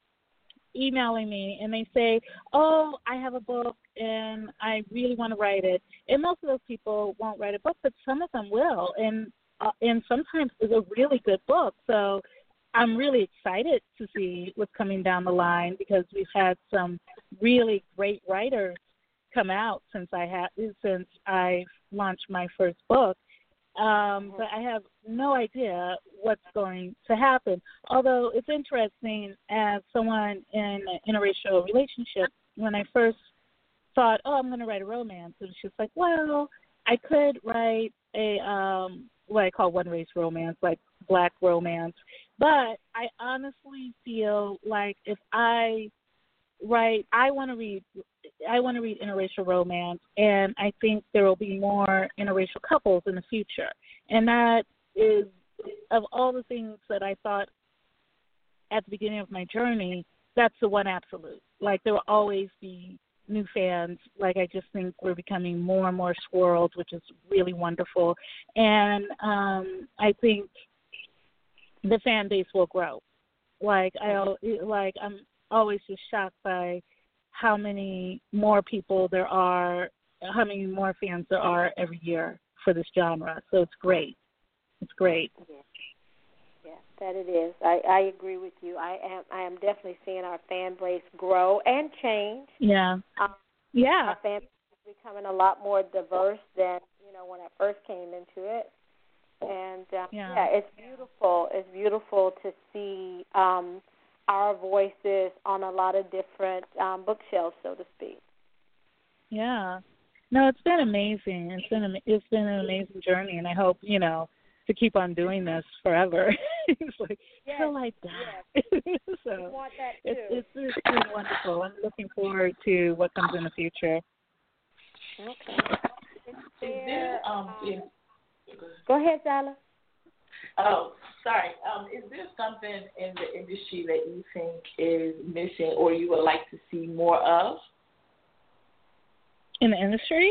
emailing me and they say, oh, I have a book and I really want to write it. And most of those people won't write a book, but some of them will. And uh, and sometimes it's a really good book. So I'm really excited to see what's coming down the line because we've had some really great writers come out since I had since I launched my first book. Um, but I have no idea what's going to happen. Although it's interesting as someone in an interracial relationship, when I first thought, oh, I'm going to write a romance, it was just like, well, I could write a um, what I call one race romance, like black romance. But I honestly feel like if I write, I want to read I want to read interracial romance, and I think there will be more interracial couples in the future. And that is, of all the things that I thought at the beginning of my journey, that's the one absolute. Like, there will always be new fans. Like, I just think we're becoming more and more swirled, which is really wonderful. And um, I think the fan base will grow. Like, I like I'm always just shocked by how many more people there are, how many more fans there are every year for this genre. So it's great. It's great. Yeah, yeah, that it is. I, I agree with you. I am I am definitely seeing our fan base grow and change. Yeah. Um, yeah. Our fan base is becoming a lot more diverse than, you know, when I first came into it. And, um, yeah. yeah, it's beautiful. It's beautiful to see um, our voices on a lot of different um, bookshelves, so to speak. Yeah. No, it's been amazing. It's been it's been an amazing journey, and I hope, you know, to keep on doing this forever. It's like, yes, till I die. Yes. So we want that too. It's, it's, it's been wonderful. I'm looking forward to what comes in the future. Okay. Is there, um, um, go ahead, Zala. Oh, sorry. Um, is there something in the industry that you think is missing or you would like to see more of? In the industry?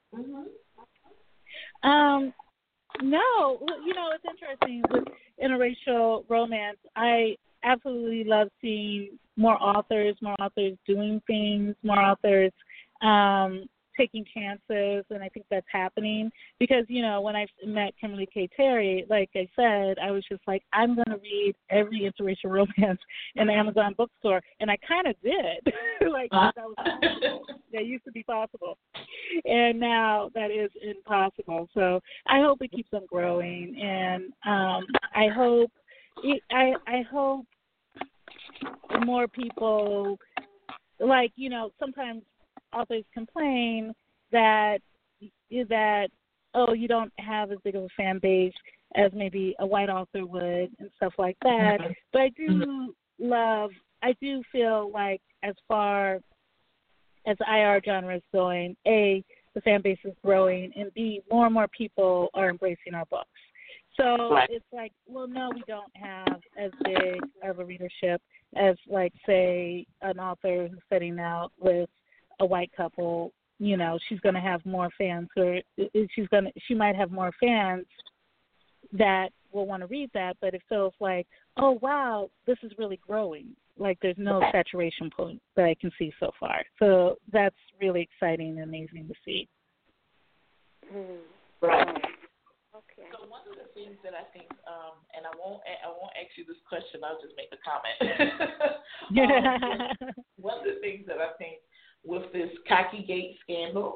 Mm-hmm. Um, no. You know, it's interesting with interracial romance. I absolutely love seeing more authors, more authors doing things, more authors um, taking chances, and I think that's happening because, you know, when I met Kimberly K. Terry, like I said, I was just like, I'm going to read every interracial romance in the Amazon bookstore, and I kind of did. Like, that was possible. That used to be possible, and now that is impossible. So I hope it keeps on growing, and um, I hope, I, I hope more people, like, you know, sometimes authors complain that that oh, you don't have as big of a fan base as maybe a white author would and stuff like that. Mm-hmm. But I do mm-hmm. love, I do feel like as far as the I R genre is going, A, the fan base is growing, and B, more and more people are embracing our books. So right. It's like, well, no, we don't have as big of a readership as, like, say, an author who's setting out with a white couple. You know, she's going to have more fans, or she's going to, she might have more fans that will want to read that, but it feels like, oh, wow, this is really growing. Like, there's no saturation point that I can see so far. So that's really exciting and amazing to see. Mm-hmm. Right. Okay. So one of the things that I think, um, and and I won't I won't ask you this question. I'll just make a comment. um, one of the things that I think with this Cockygate scandal,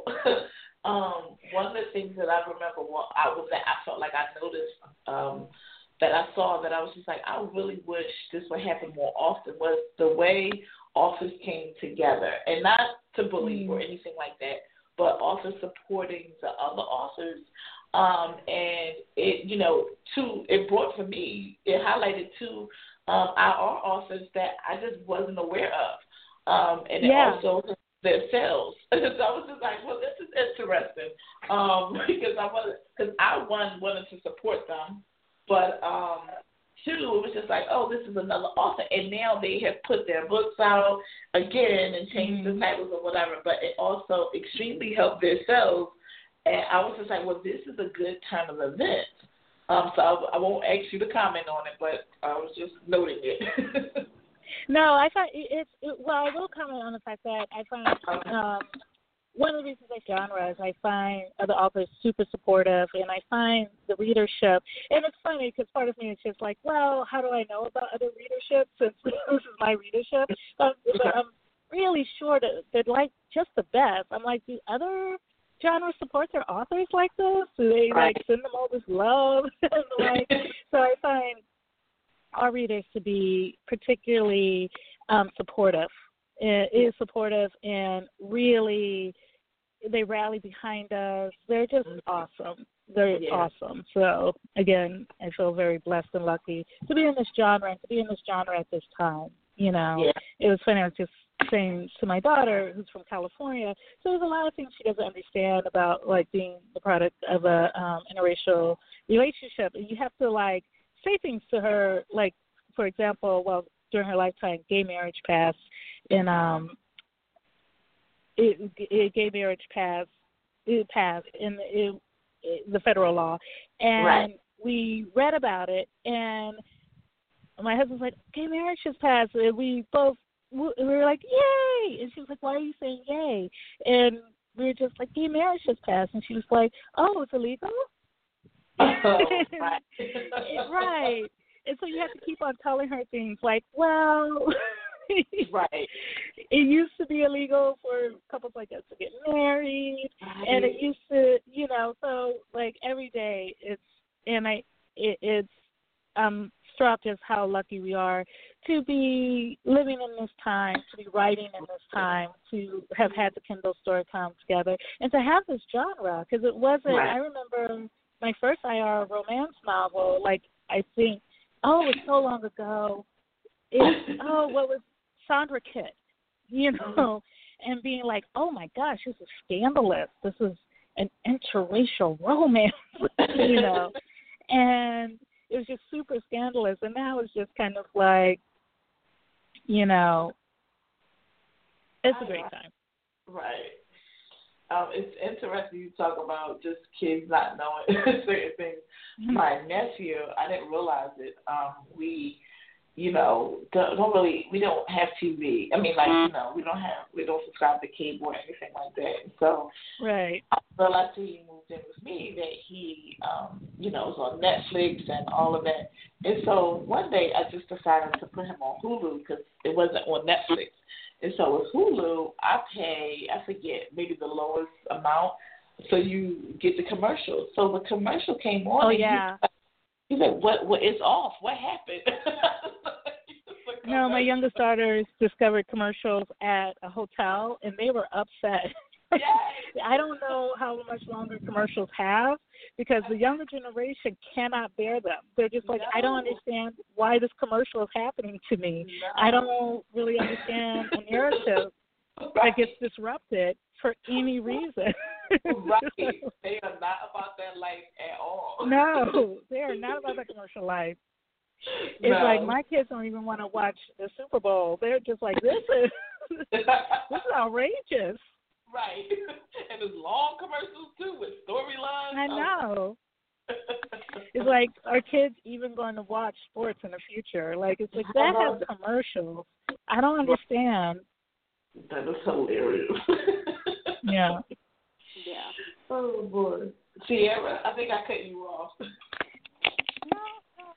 um, one of the things that I remember well, I was that I felt like I noticed um, that I saw that I was just like, I really wish this would happen more often, was the way authors came together, and not to bully mm. or anything like that, but also supporting the other authors. Um, and it, you know, two, it brought for me, it highlighted two um, our authors that I just wasn't aware of. Um, and yeah. it also their sales. So I was just like, well, this is interesting. Um, because I wanted, because I one wanted to support them, but um, two, it was just like, oh, this is another author, and now they have put their books out again and changed mm-hmm. the titles or whatever. But it also extremely helped their sales. And I was just like, well, this is a good turn of events. Um, so I, I won't ask you to comment on it, but I was just noting it. No, I find it's it, well. I will comment on the fact that I find um, one of the reasons I genre is I find other authors super supportive, and I find the readership. And it's funny because part of me is just like, well, how do I know about other readership since this is my readership? But, but I'm really sure that they're like just the best. I'm like, do other genre support their authors like this? Do they right. like send them all this love? like, so I find our readers to be particularly um, supportive, uh, is supportive, and really they rally behind us. They're just awesome. They're yeah. awesome. So again, I feel very blessed and lucky to be in this genre and to be in this genre at this time. You know, yeah. it was funny. I was just saying to my daughter, who's from California, so there's a lot of things she doesn't understand about like being the product of a um, interracial relationship, and you have to like say things to her, like for example, well during her lifetime, gay marriage passed, and um, it, it gay marriage passed, it passed in it, it, the federal law, and right. we read about it, and my husband's like, gay marriage has passed, and we both. We were like, yay! And she was like, why are you saying yay? And we were just like, gay marriage just passed. And she was like, oh, it's illegal? Oh, right. right. And so you have to keep on telling her things like, well, right. It used to be illegal for couples like us to get married. Right. And it used to, you know, so like every day it's, and I, it, it's, um, struck as how lucky we are to be living in this time, to be writing in this time, to have had the Kindle store come together, and to have this genre, because it wasn't, right. I remember my first I R romance novel, like, I think, oh, it was so long ago, it, oh, what was Sandra Kitt, you know, and being like, oh, my gosh, this is scandalous, this is an interracial romance, you know, and it was just super scandalous, and now it's just kind of like, you know, it's a great time. Right. Um, it's interesting you talk about just kids not knowing certain things. Mm-hmm. My nephew, I didn't realize it. Um, we, you know, don't, don't really, we don't have T V. I mean, like, you know, we don't have, we don't subscribe to cable or anything like that. And so, right. I realized till he moved in with me that he, um, you know, was on Netflix and all of that. And so one day I just decided to put him on Hulu because it wasn't on Netflix. And so with Hulu, I pay, I forget, maybe the lowest amount, so you get the commercials. So the commercial came on. Oh, and yeah. He's like, what, what, it's off. What happened? No, my youngest daughters discovered commercials at a hotel, and they were upset. Yes. I don't know how much longer commercials have, because the younger generation cannot bear them. They're just like, no. I don't understand why this commercial is happening to me. No. I don't really understand a narrative right. that gets disrupted for any reason. Right. They are not about that life at all. No, they are not about that commercial life. It's no. like my kids don't even want to watch the Super Bowl. They're just like, this is this is outrageous. Right. And there's long commercials too with storylines. I know. It's like, are kids even going to watch sports in the future? Like, it's like, that has commercials. I don't understand. That is hilarious. Yeah. Yeah. Oh boy. Sierra, I think I cut you off. No, no,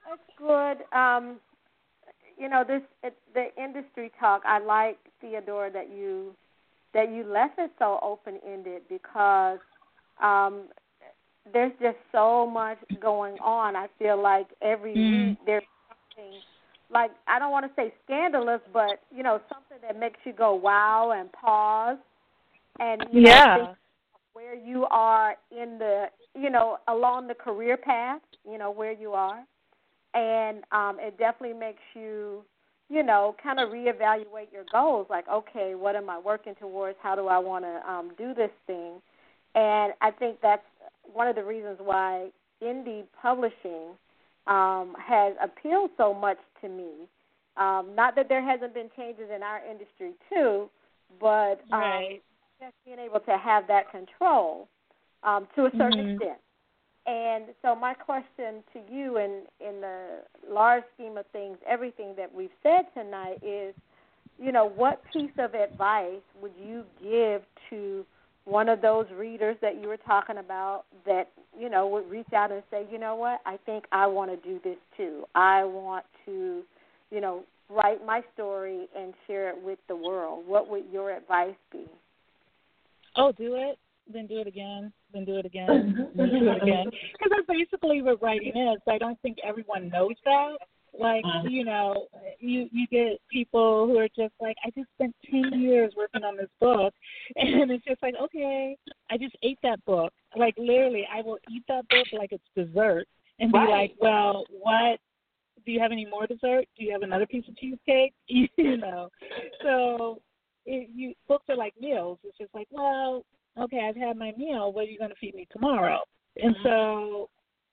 That's good. Um, you know, this it, the industry talk. I like, Theodora, that you that you left it so open ended because um, there's just so much going on. I feel like every mm. week there's something, like, I don't want to say scandalous, but, you know, something that makes you go wow and pause and, you know, yeah. think where you are in the, you know, along the career path, you know, where you are. And um, it definitely makes you, you know, kind of reevaluate your goals. Like, okay, what am I working towards? How do I want to um, do this thing? And I think that's one of the reasons why indie publishing um, has appealed so much to me. Um, not that there hasn't been changes in our industry too, but um, right. just being able to have that control um, to a certain mm-hmm. extent. And so my question to you in, in the large scheme of things, everything that we've said tonight is, you know, what piece of advice would you give to one of those readers that you were talking about that, you know, would reach out and say, you know what, I think I want to do this too. I want to, you know, write my story and share it with the world. What would your advice be? Oh, do it. Then do it again. Then do it again. Then do it again. Because that's basically what writing is. I don't think everyone knows that. Like, you know, you you get people who are just like, I just spent ten years working on this book, and it's just like, okay, I just ate that book. Like, literally, I will eat that book like it's dessert and be Right. like, well, what? Do you have any more dessert? Do you have another piece of cheesecake? You know, so it, you books are like meals. It's just like, well, okay, I've had my meal. What are you going to feed me tomorrow? And so.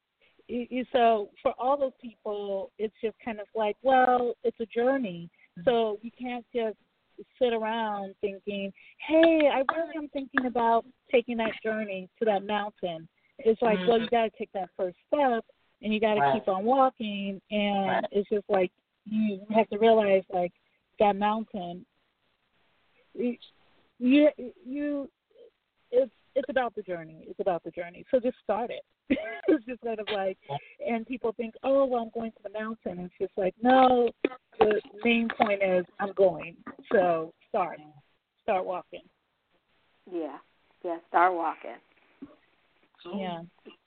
So for all those people, it's just kind of like, well, it's a journey. So you can't just sit around thinking, hey, I really am thinking about taking that journey to that mountain. It's like, well, you got to take that first step, and you got to Right. keep on walking. And Right. it's just like you have to realize, like, that mountain, you, you, you it's it's about the journey. It's about the journey. So just start it. It's just kind of like, and people think, oh, well, I'm going to the mountain. It's just like, no, the main point is I'm going. So start. Start walking. Yeah, yeah, start walking. Yeah.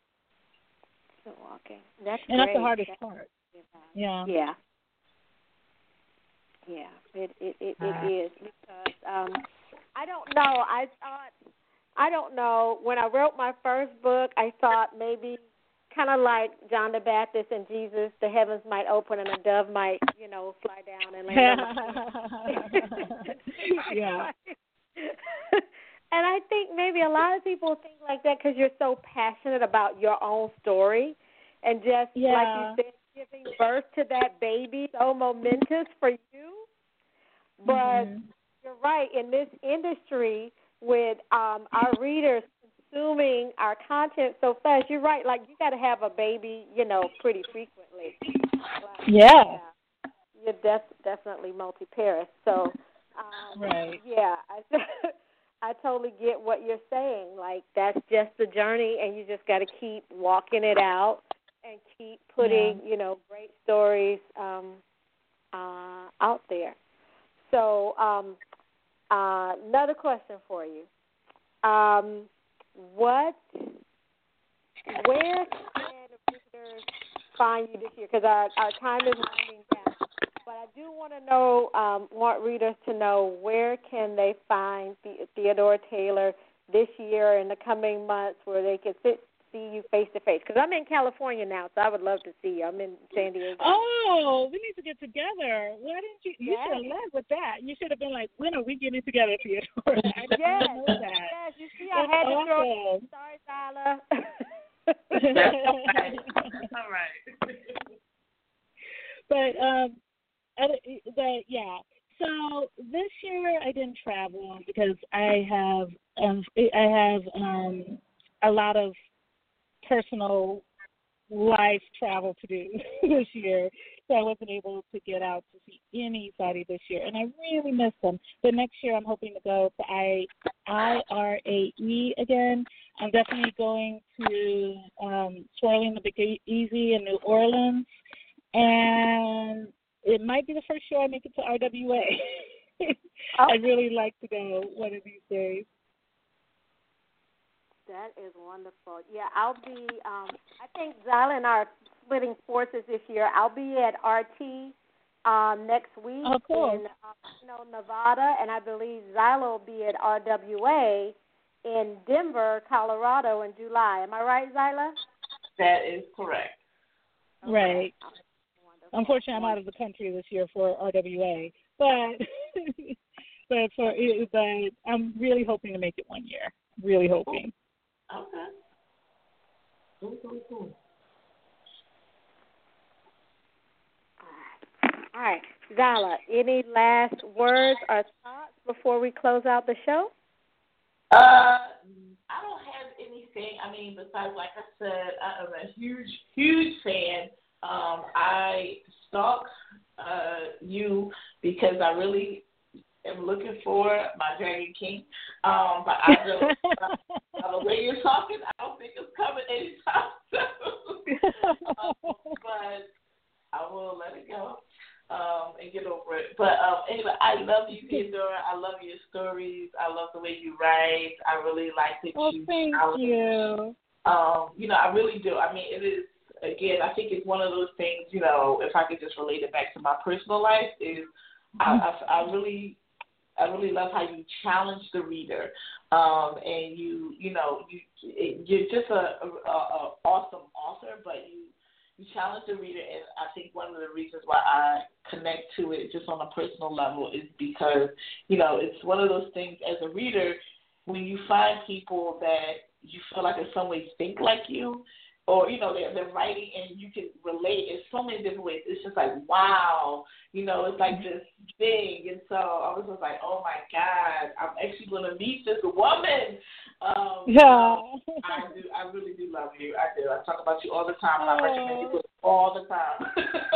Start walking. That's and great. that's the hardest that's, part. Yeah. Yeah. Yeah, it it, it, it is because um, I don't know. I thought I don't know. When I wrote my first book, I thought maybe kind of like John the Baptist and Jesus, the heavens might open and a dove might, you know, fly down and land on my Yeah. And I think maybe a lot of people think like that because you're so passionate about your own story and just, yeah. like you said, giving birth to that baby, so momentous for you. But mm-hmm. you're right, in this industry with um, our readers consuming our content so fast, you're right, like you got to have a baby, you know, pretty frequently. Like, yeah. yeah. You're def- definitely multi-parent. So, um, right. yeah, I, I totally get what you're saying. Like, that's just the journey, and you just got to keep walking it out and keep putting, yeah. you know, great stories um, uh, out there. So, um, uh, another question for you. Um, what, where can readers find you this year? Because our, our time is winding down. But I do want to know, um, want readers to know where can they find the, Theodora Taylor this year in the coming months where they can sit, see you face to face. Because I'm in California now, so I would love to see you. I'm in San Diego. Oh, we need to get together. Why didn't you? You yes. should have led with that. You should have been like, when are we getting together, Theodora? I didn't yes. know that. Yes, you see, That's I had awesome. to throw. Sorry, Tyler. All right. All right. But um, but yeah. So this year I didn't travel because I have um I have um a lot of personal life travel to do this year, so I wasn't able to get out to see anybody this year, and I really miss them. But next year I'm hoping to go to I I R A E again. I'm definitely going to um, Swirling the Big Easy in New Orleans. and it might be the first show I make it to R W A. Oh. I'd really like to go one of these days. That is wonderful. Yeah, I'll be, um, I think Zyla and I are splitting forces this year. I'll be at R T um, next week Oh, cool. in uh, Reno, Nevada, and I believe Zyla will be at R W A in Denver, Colorado in July. Am I right, Zyla? That is correct. Okay. Right. Wonderful. Unfortunately, I'm out of the country this year for R W A, but but for but I'm really hoping to make it one year. Really hoping. Okay. Cool, cool, cool. All right. Zyla, any last words or thoughts before we close out the show? Uh, I don't have anything. I mean, besides, like I said, I am a huge, huge fan. Um, I stalk uh, you because I really am looking for my Dragon King. Um, but I don't, uh, the way you're talking, I don't think it's coming anytime soon. um, but I will let it go um, and get over it. But um, anyway, I love you, Theodora. I love your stories. I love the way you write. I really like that oh, you. thank challenge. you. Um, you know, I really do. I mean, it is. Again, I think it's one of those things. You know, if I could just relate it back to my personal life, is I, I, I really. I really love how you challenge the reader, um, and you, you know, you, you're just a, a, a awesome author, but you, you challenge the reader, and I think one of the reasons why I connect to it just on a personal level is because, you know, it's one of those things as a reader, when you find people that you feel like in some ways think like you, or, you know, they're, they're writing and you can relate in so many different ways. It's just like, wow, you know, it's like this thing. And so I was just like, oh, my God, I'm actually going to meet this woman. Um, yeah. So I do. I really do love you. I do. I talk about you all the time, and I recommend you all the time.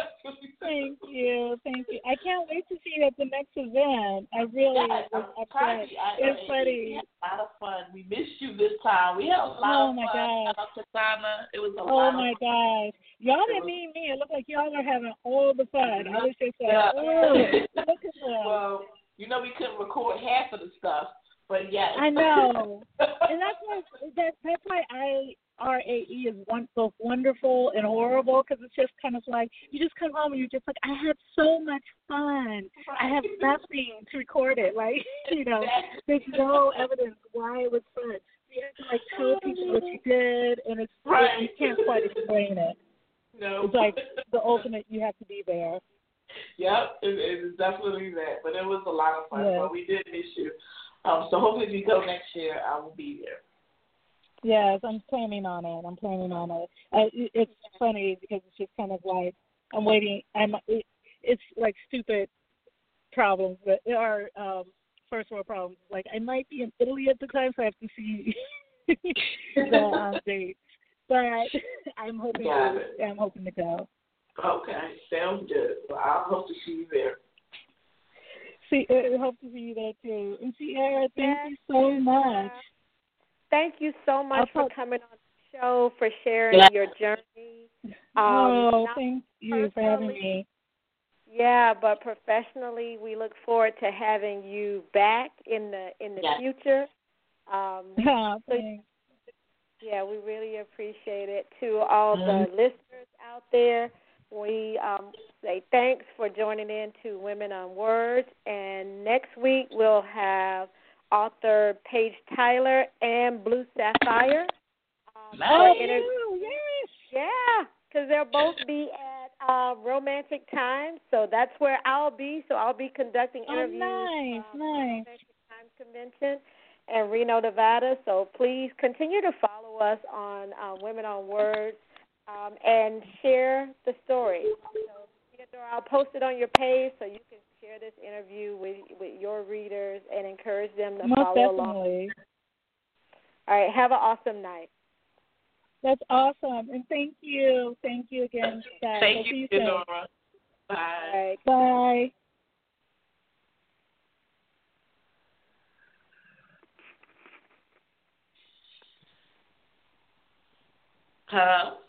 Thank you. Thank you. I can't wait to see you at the next event. I really yes, was I'm upset. I, It's I, funny. We had a lot of fun. We missed you this time. We had a lot oh of my fun. gosh. Shout out to Donna. It was a Oh lot my of fun. gosh. Y'all didn't need me. It looked like y'all were having all the fun. I was just like, yeah. oh, look at them. Well, you know we couldn't record half of the stuff, but yes. I know. And that's why that that's why I R A E is one, both wonderful and horrible, because it's just kind of like you just come home and you're just like, I had so much fun. Right. I have nothing to record it. Like, you know, there's no evidence why it was fun. You have to like tell people what you did, and it's right. you can't quite explain it. No. It's like the ultimate. You have to be there. Yep, it, it is definitely that. But it was a lot of fun. Yeah. But we did miss you. Um, so hopefully, if you go next year, I will be there. Yes, I'm planning on it. I'm planning on it. Uh, it it's funny because it's just kind of like I'm waiting. I'm. It, it's like stupid problems, but there are um, first world problems. Like I might be in Italy at the time, so I have to see the um, date. But I'm hoping. To, I'm hoping to go. Okay, sounds good. Well, I hope to see you there. See, I hope to see you there too. And Sierra, thank Yes. you so much. Thank you so much I'll for talk- coming on the show, for sharing yeah. your journey. Um, oh, thank you for having personally, me. Yeah, but professionally, we look forward to having you back in the in the yes. future. Um, Oh, so, thanks. yeah, we really appreciate it. To all mm-hmm. the listeners out there, we um, say thanks for joining in to Women on Words. And next week we'll have author Paige Tyler and Blue Sapphire. Um, nice. inter- Oh, yes. yeah, because they'll both be at uh, Romantic Times, so that's where I'll be. So I'll be conducting interviews. Oh, nice, um, nice. Romantic Times Convention in Reno, Nevada. So please continue to follow us on uh, Women on Words um, and share the story. So, Theodora, I'll post it on your page so you can share this interview with with your readers and encourage them to Most follow definitely. along. All right, have an awesome night. That's awesome, and thank you, thank you again, guys. Thank I'll see you, you soon. Theodora. Bye. All right. Bye. Hello.